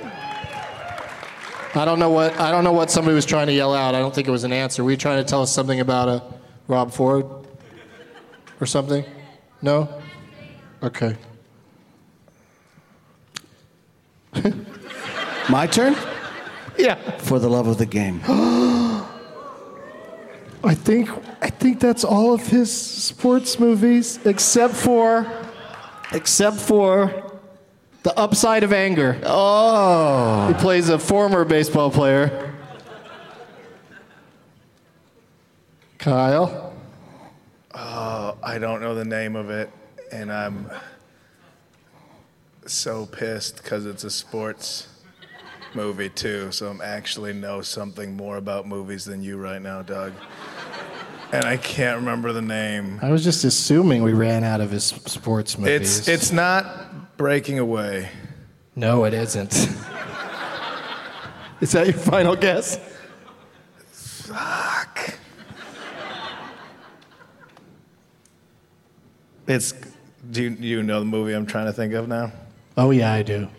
I don't know what I don't know what somebody was trying to yell out. I don't think it was an answer. Were you trying to tell us something about a Rob Ford or something? No? Okay. My turn? Yeah. For the love of the game. I think I think that's all of his sports movies, except for except for The Upside of Anger. Oh. He plays a former baseball player. Kyle. Oh, I don't know the name of it, and I'm so pissed because it's a sports movie too. So I'm actually know something more about movies than you right now, Doug. And I can't remember the name. I was just assuming we ran out of his sports movies. It's it's not Breaking Away. No, it isn't. Is that your final guess? Fuck. It's. Do you, you know the movie I'm trying to think of now? Oh yeah, I do.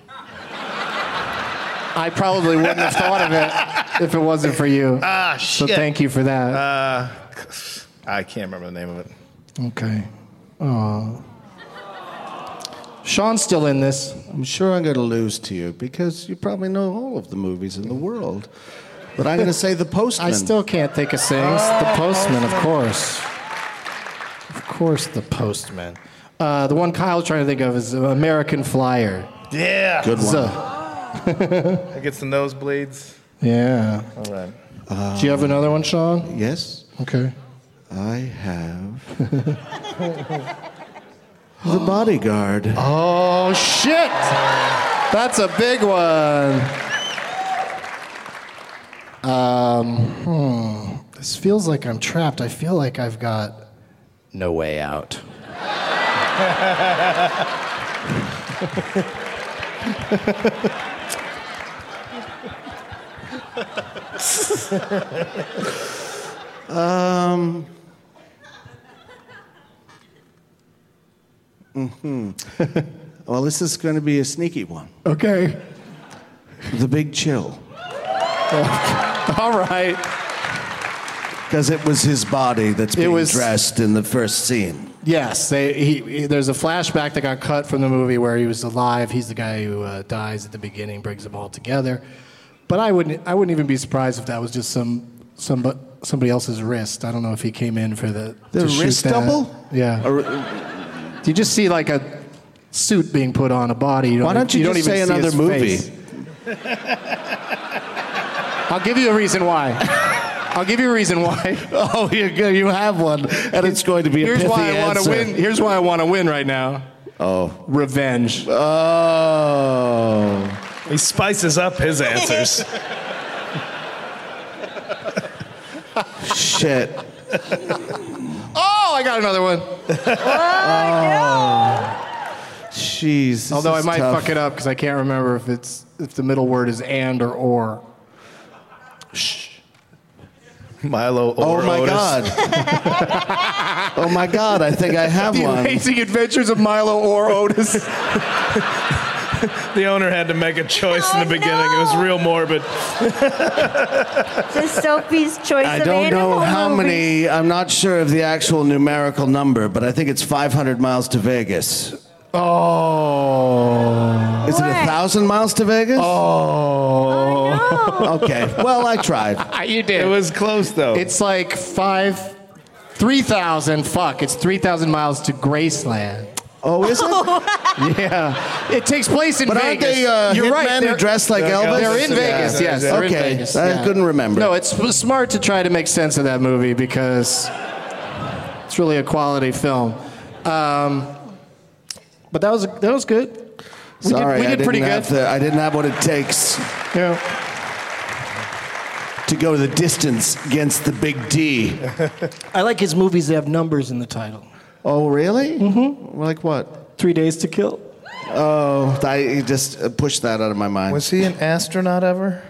I probably wouldn't have thought of it if it wasn't for you. Ah, so shit. thank you for that. Uh, I can't remember the name of it. Okay. Oh. Sean's still in this. I'm sure I'm going to lose to you because you probably know all of the movies in the world. But I'm going to say The Postman. I still can't think of things. Oh, The Postman, of Postman. course. Of course, The Postman. Uh, the one Kyle's trying to think of is American Flyer. Yeah. Good one. So- It gets the nosebleeds. Yeah. All right. Uh, Do you have another one, Sean? Yes. Okay. I have The Bodyguard. Oh, shit! That's a big one. Um, hmm. This feels like I'm trapped. I feel like I've got no way out. um. Mm-hmm. Well, this is going to be a sneaky one. Okay. The Big Chill. All right. Because it was his body that's being was- dressed in the first scene. Yes, they, he, he, there's a flashback that got cut from the movie where he was alive. He's the guy who uh, dies at the beginning, brings them all together. But I wouldn't, I wouldn't even be surprised if that was just some, some somebody else's wrist. I don't know if he came in for the The to shoot wrist that. double? Yeah. Or- You just see like a suit being put on a body. You don't, Why don't you, you don't just even say see another his movie? face. I'll give you a reason why. I'll give you a reason why. Oh, you you have one, and it's going to be a Here's pithy why I want to answer. win. Here's why I want to win right now. Oh, revenge. Oh, he spices up his answers. Shit. Oh, I got another one. Oh, jeez. this Although I is might tough. fuck it up because I can't remember if it's if the middle word is and or or. Shh. Milo or Oh my Otis. god. Oh my god, I think I have The one. Amazing Adventures of Milo or Otis. The owner had to make a choice in the beginning. It was real morbid. The Sophie's Choice I of don't know Animal how Movies. many, I'm not sure of the actual numerical number, but I think it's five hundred miles to Vegas. Oh. Is it a thousand miles to Vegas? Oh. Okay, well, I tried. You did. It was close, though. It's like five, three thousand. Fuck, it's three thousand miles to Graceland. Oh, is it? Yeah, it takes place in But aren't Vegas. they uh, You're hitmen right. who They're, dress like they're Elvis? they're in Vegas. Yes, they're in Okay, Vegas. I yeah. couldn't remember. No, it's s- smart to try to make sense of that movie because it's really a quality film. Um, but that was that was good. We Sorry, did, we I, did didn't pretty good. have the, I didn't have what it takes Yeah. to go the distance against the big D. I like his movies that have numbers in the title. Oh, really? Mm-hmm. Like what? Three Days to Kill. Oh, I just uh, pushed that out of my mind. Was he an astronaut ever?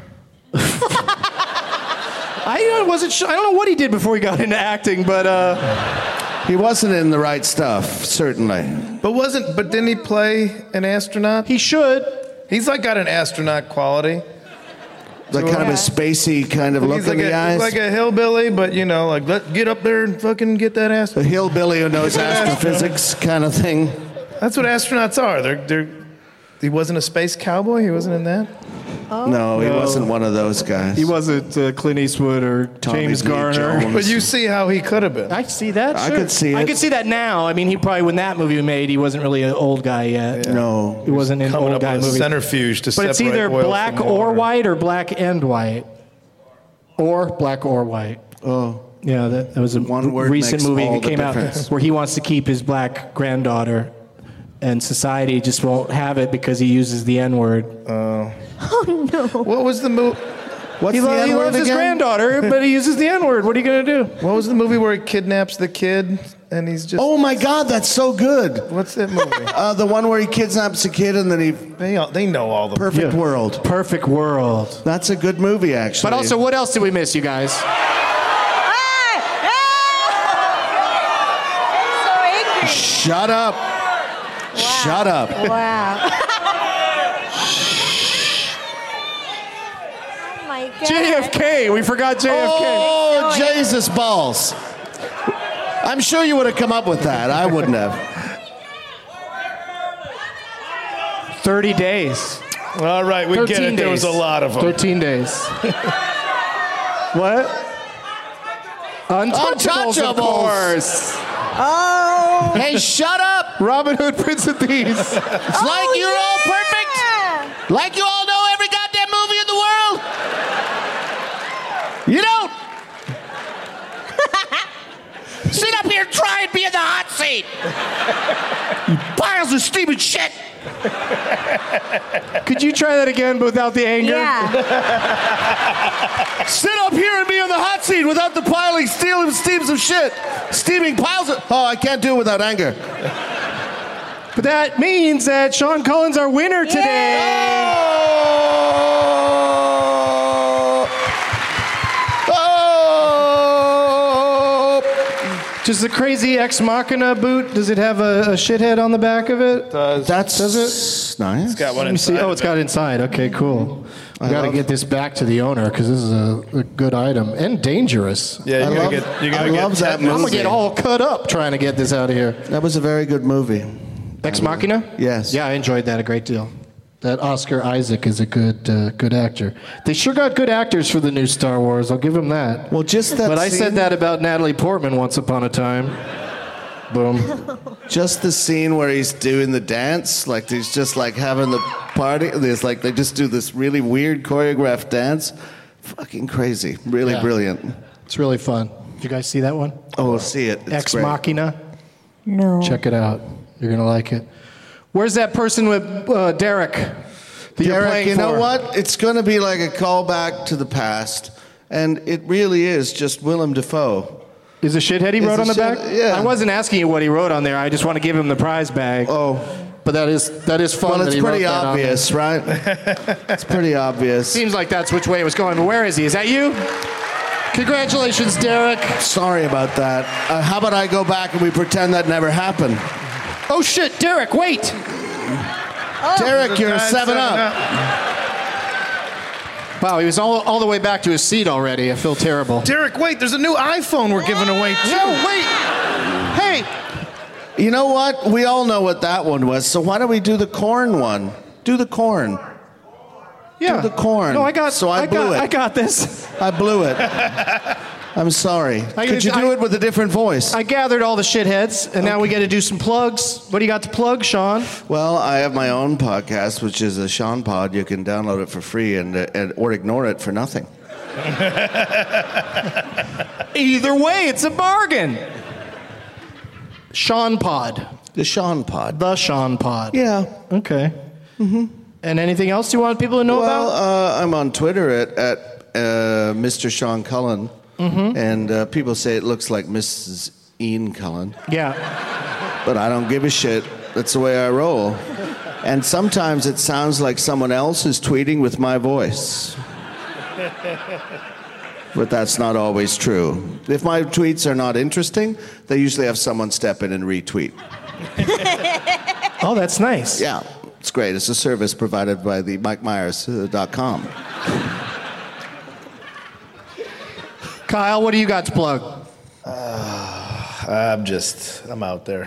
I wasn't sure. I don't know what he did before he got into acting, but uh, He wasn't in the right stuff, certainly. But wasn't? But didn't he play an astronaut? he should. He's like got an astronaut quality. Like kind of a spacey kind of look he's like in the a, eyes. He's like a hillbilly, but you know, like let get up there and fucking get that ass. a hillbilly who knows astrophysics kind of thing. That's what astronauts are. They're they're. He wasn't a space cowboy. He wasn't in that. No, he No. wasn't one of those guys. He wasn't uh, Clint Eastwood or Tommy James Lee Garner. Jones. But you see how he could have been. I see that. I sure. could see I it. could see that now. I mean, he probably when that movie was made, he wasn't really an old guy yet. No. He wasn't in Coming old up guy with a movies. centrifuge to But it's separate either oil black from or water. white or black and white, or black or white. Oh. Yeah, that, that was a One word recent makes movie all that the came out difference. where he wants to keep his black granddaughter, and society just won't have it because he uses the N word. Oh. Oh no. What was the movie? What's He, the lo- he N-word loves his again? granddaughter, but he uses the N word. What are you gonna do? What was the movie where he kidnaps the kid and he's just? Oh my God, that's so good. What's that movie? Uh, the one where he kidnaps a kid and then he. they all, they know all the. Perfect Yeah. World. Perfect World. That's a good movie, actually. But also, what else did we miss, you guys? Ah! Ah! I'm so angry. Shut up. Shut up. Wow. Oh my God. J F K. We forgot J F K. Oh, Jesus balls. I'm sure you would have come up with that. I wouldn't have. thirty days. All right, we get it. There was a lot of them. thirteen days. What? Untouchables, of course. Oh. Hey, shut up. Robin Hood, Prince of Thieves. It's like Oh, you're all perfect. Like you all know every goddamn movie in the world. You don't. Sit up here and try and be in the hot seat. You piles of steaming shit. Could you try that again but without the anger? Yeah. Sit up here and be in the hot seat without the piling, stealing steams of shit. Steaming piles of... Oh, I can't do it without anger. But that means that Sean Cullen's our winner today. Oh! Oh! Does the crazy Ex Machina boot, does it have a, a shithead on the back of it? Does. That's Does it? nice. It's got one Let me see. inside. Oh, it's got it inside. Okay, cool. We I got to love- get this back to the owner because this is a, a good item and dangerous. Yeah, I you're love- gonna get. You're gonna I get love that tetanus. I'm gonna movie. get all cut up trying to get this out of here. That was a very good movie. Ex Machina? Yes. Yeah, I enjoyed that a great deal. That Oscar Isaac is a good uh, good actor. They sure got good actors for the new Star Wars. I'll give them that. Well, just that But I scene- said that about Natalie Portman once upon a time. Boom. Just the scene where he's doing the dance, like he's just like having the party. There's like they just do this really weird choreographed dance. Fucking crazy. Really Yeah. brilliant. It's really fun. Did you guys see that one? Oh, see it. It's Ex great. Machina? No. Check it out. You're gonna like it. Where's that person with uh, Derek? That you're Derek, playing you know for? what? It's going to be like a callback to the past, and it really is just Willem Dafoe. Is a shithead he Is wrote a on the shit- back? yeah. I wasn't asking you what he wrote on there. I just want to give him the prize bag. Oh, But that is that is fun. well, that it's he pretty wrote that on there. obvious, right? It's pretty obvious. Seems like that's which way it was going. But where is he? Is that you? Congratulations, Derek. Sorry about that. Uh, how about I go back and we pretend that never happened? Oh shit, Derek, wait. Derek, you're a Nine, seven up. Wow, he was all, all the way back to his seat already. I feel terrible. Derek, wait. There's a new iPhone we're giving away too. No, wait. Hey. You know what? We all know what that one was. So why don't we do the corn one? Do the corn. Yeah. Do the corn. No, I got. So I, blew got, it. I got this. I blew it. I'm sorry. I Could you just- do I- it with a different voice? I gathered all the shitheads, and now we got to do some plugs. What do you got to plug, Sean? Well, I have my own podcast, which is a Sean Pod. You can download it for free and, uh, and or ignore it for nothing. Either way, it's a bargain. Sean Pod. The Sean Pod. The Sean Pod. Yeah. Okay. Mm-hmm. And anything else you want people to know Well, about? uh, I'm on Twitter at, at uh, Mister Sean Cullen, Mm-hmm. and uh, people say it looks like Missus Ian Cullen, Yeah. but I don't give a shit. That's the way I roll. And sometimes it sounds like someone else is tweeting with my voice. But that's not always true. If my tweets are not interesting, they usually have someone step in and retweet. Oh, that's nice. Yeah, it's great. It's a service provided by the Mike Myers dot com. Kyle, what do you got to plug? I'm just. I'm out there.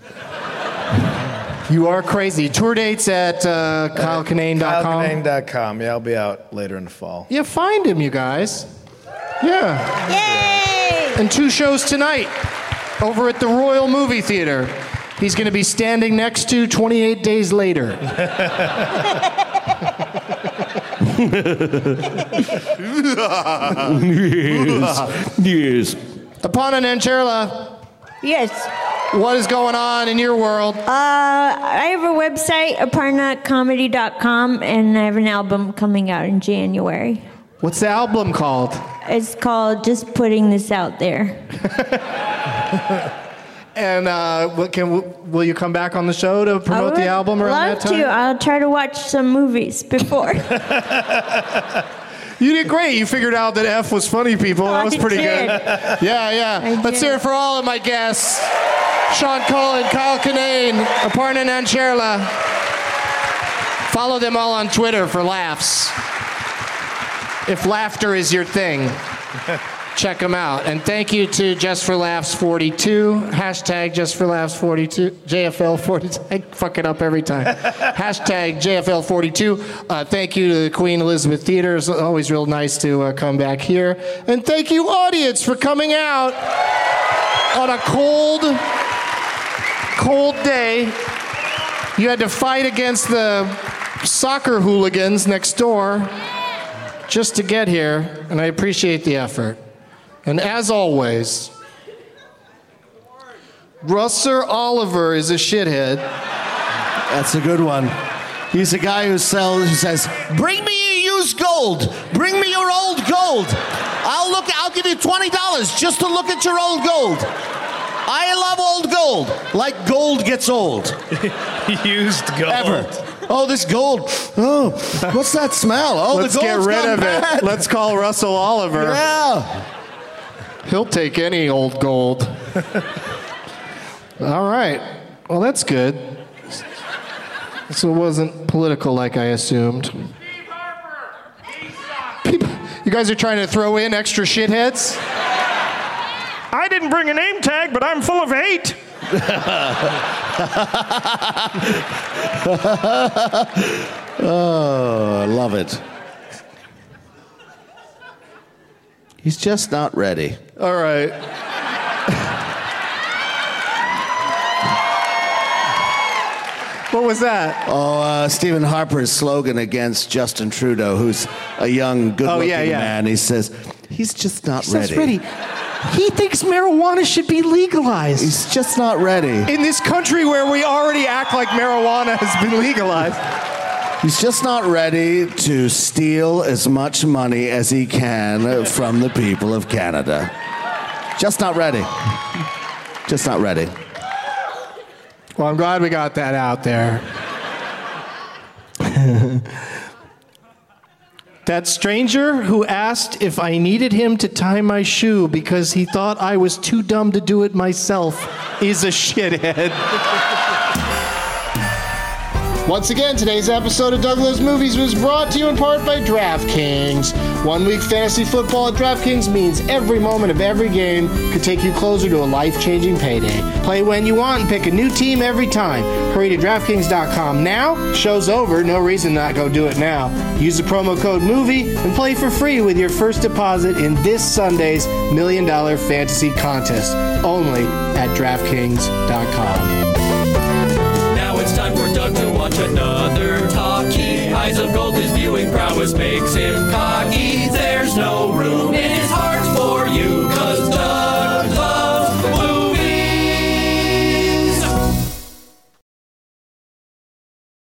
You are crazy. Tour dates at uh, Kyle Kinane dot com. Kyle Kinane dot com. Yeah, I'll be out later in the fall. Yeah, find him, you guys. Yeah. Yay! And two shows tonight over at the Royal Movie Theater. He's going to be standing next to twenty-eight Days Later. yes. yes. Aparna Nancherla, Yes. what is going on in your world? Uh, I have a website, aparna comedy dot com, and I have an album coming out in January. What's the album called? It's called Just Putting This Out There. And uh, what can will you come back on the show to promote I the would album around love that time? to. I'll try to watch some movies before. You did great. You figured out that F was funny people. That was I pretty did. good. Yeah, yeah. I Let's did. hear it for all of my guests. Sean Cullen, Kyle Kinane, Aparna Nancherla. Follow them all on Twitter for laughs. If laughter is your thing, check them out. And thank you to Just for Laughs forty-two, hashtag Just for Laughs forty-two, J F L forty-two. I fuck it up every time. Hashtag J F L forty-two. Uh, thank you to the Queen Elizabeth Theater. It's always real nice to uh, come back here. And thank you, audience, for coming out on a cold, cold day. You had to fight against the soccer hooligans next door just to get here, and I appreciate the effort. And as always, Russell Oliver is a shithead. That's a good one. He's a guy who sells, who says, "Bring me your used gold. Bring me your old gold. I'll look. I'll give you twenty dollars just to look at your old gold. I love old gold, like gold gets old. Used gold. Ever. Oh, this gold. Oh, what's that smell? Oh, Let's the gold's get rid gone of bad. it. Let's call Russell Oliver. Yeah. He'll take any old gold. All right. Well, that's good. So it wasn't political like I assumed. People, you guys are trying to throw in extra shitheads? I didn't bring a name tag, but I'm full of hate. Oh, I love it. He's just not ready. All right. What was that? Oh, uh, Stephen Harper's slogan against Justin Trudeau, who's a young, good-looking Oh, yeah, yeah. man. He says, he's just not He ready. says ready. He thinks marijuana should be legalized. He's just not ready. In this country where we already act like marijuana has been legalized. He's just not ready to steal as much money as he can from the people of Canada. Just not ready. Just not ready. Well, I'm glad we got that out there. That stranger who asked if I needed him to tie my shoe because he thought I was too dumb to do it myself is a shithead. Once again, today's episode of Doug Loves Movies was brought to you in part by DraftKings. One week fantasy football at DraftKings means every moment of every game could take you closer to a life-changing payday. Play when you want and pick a new team every time. Hurry to DraftKings dot com now. Show's over. No reason not go do it now. Use the promo code MOVIE and play for free with your first deposit in this Sunday's Million Dollar Fantasy Contest. Only at DraftKings dot com. Now it's time for Doug to watch another talkie. Eyes of gold, his viewing prowess makes him cocky.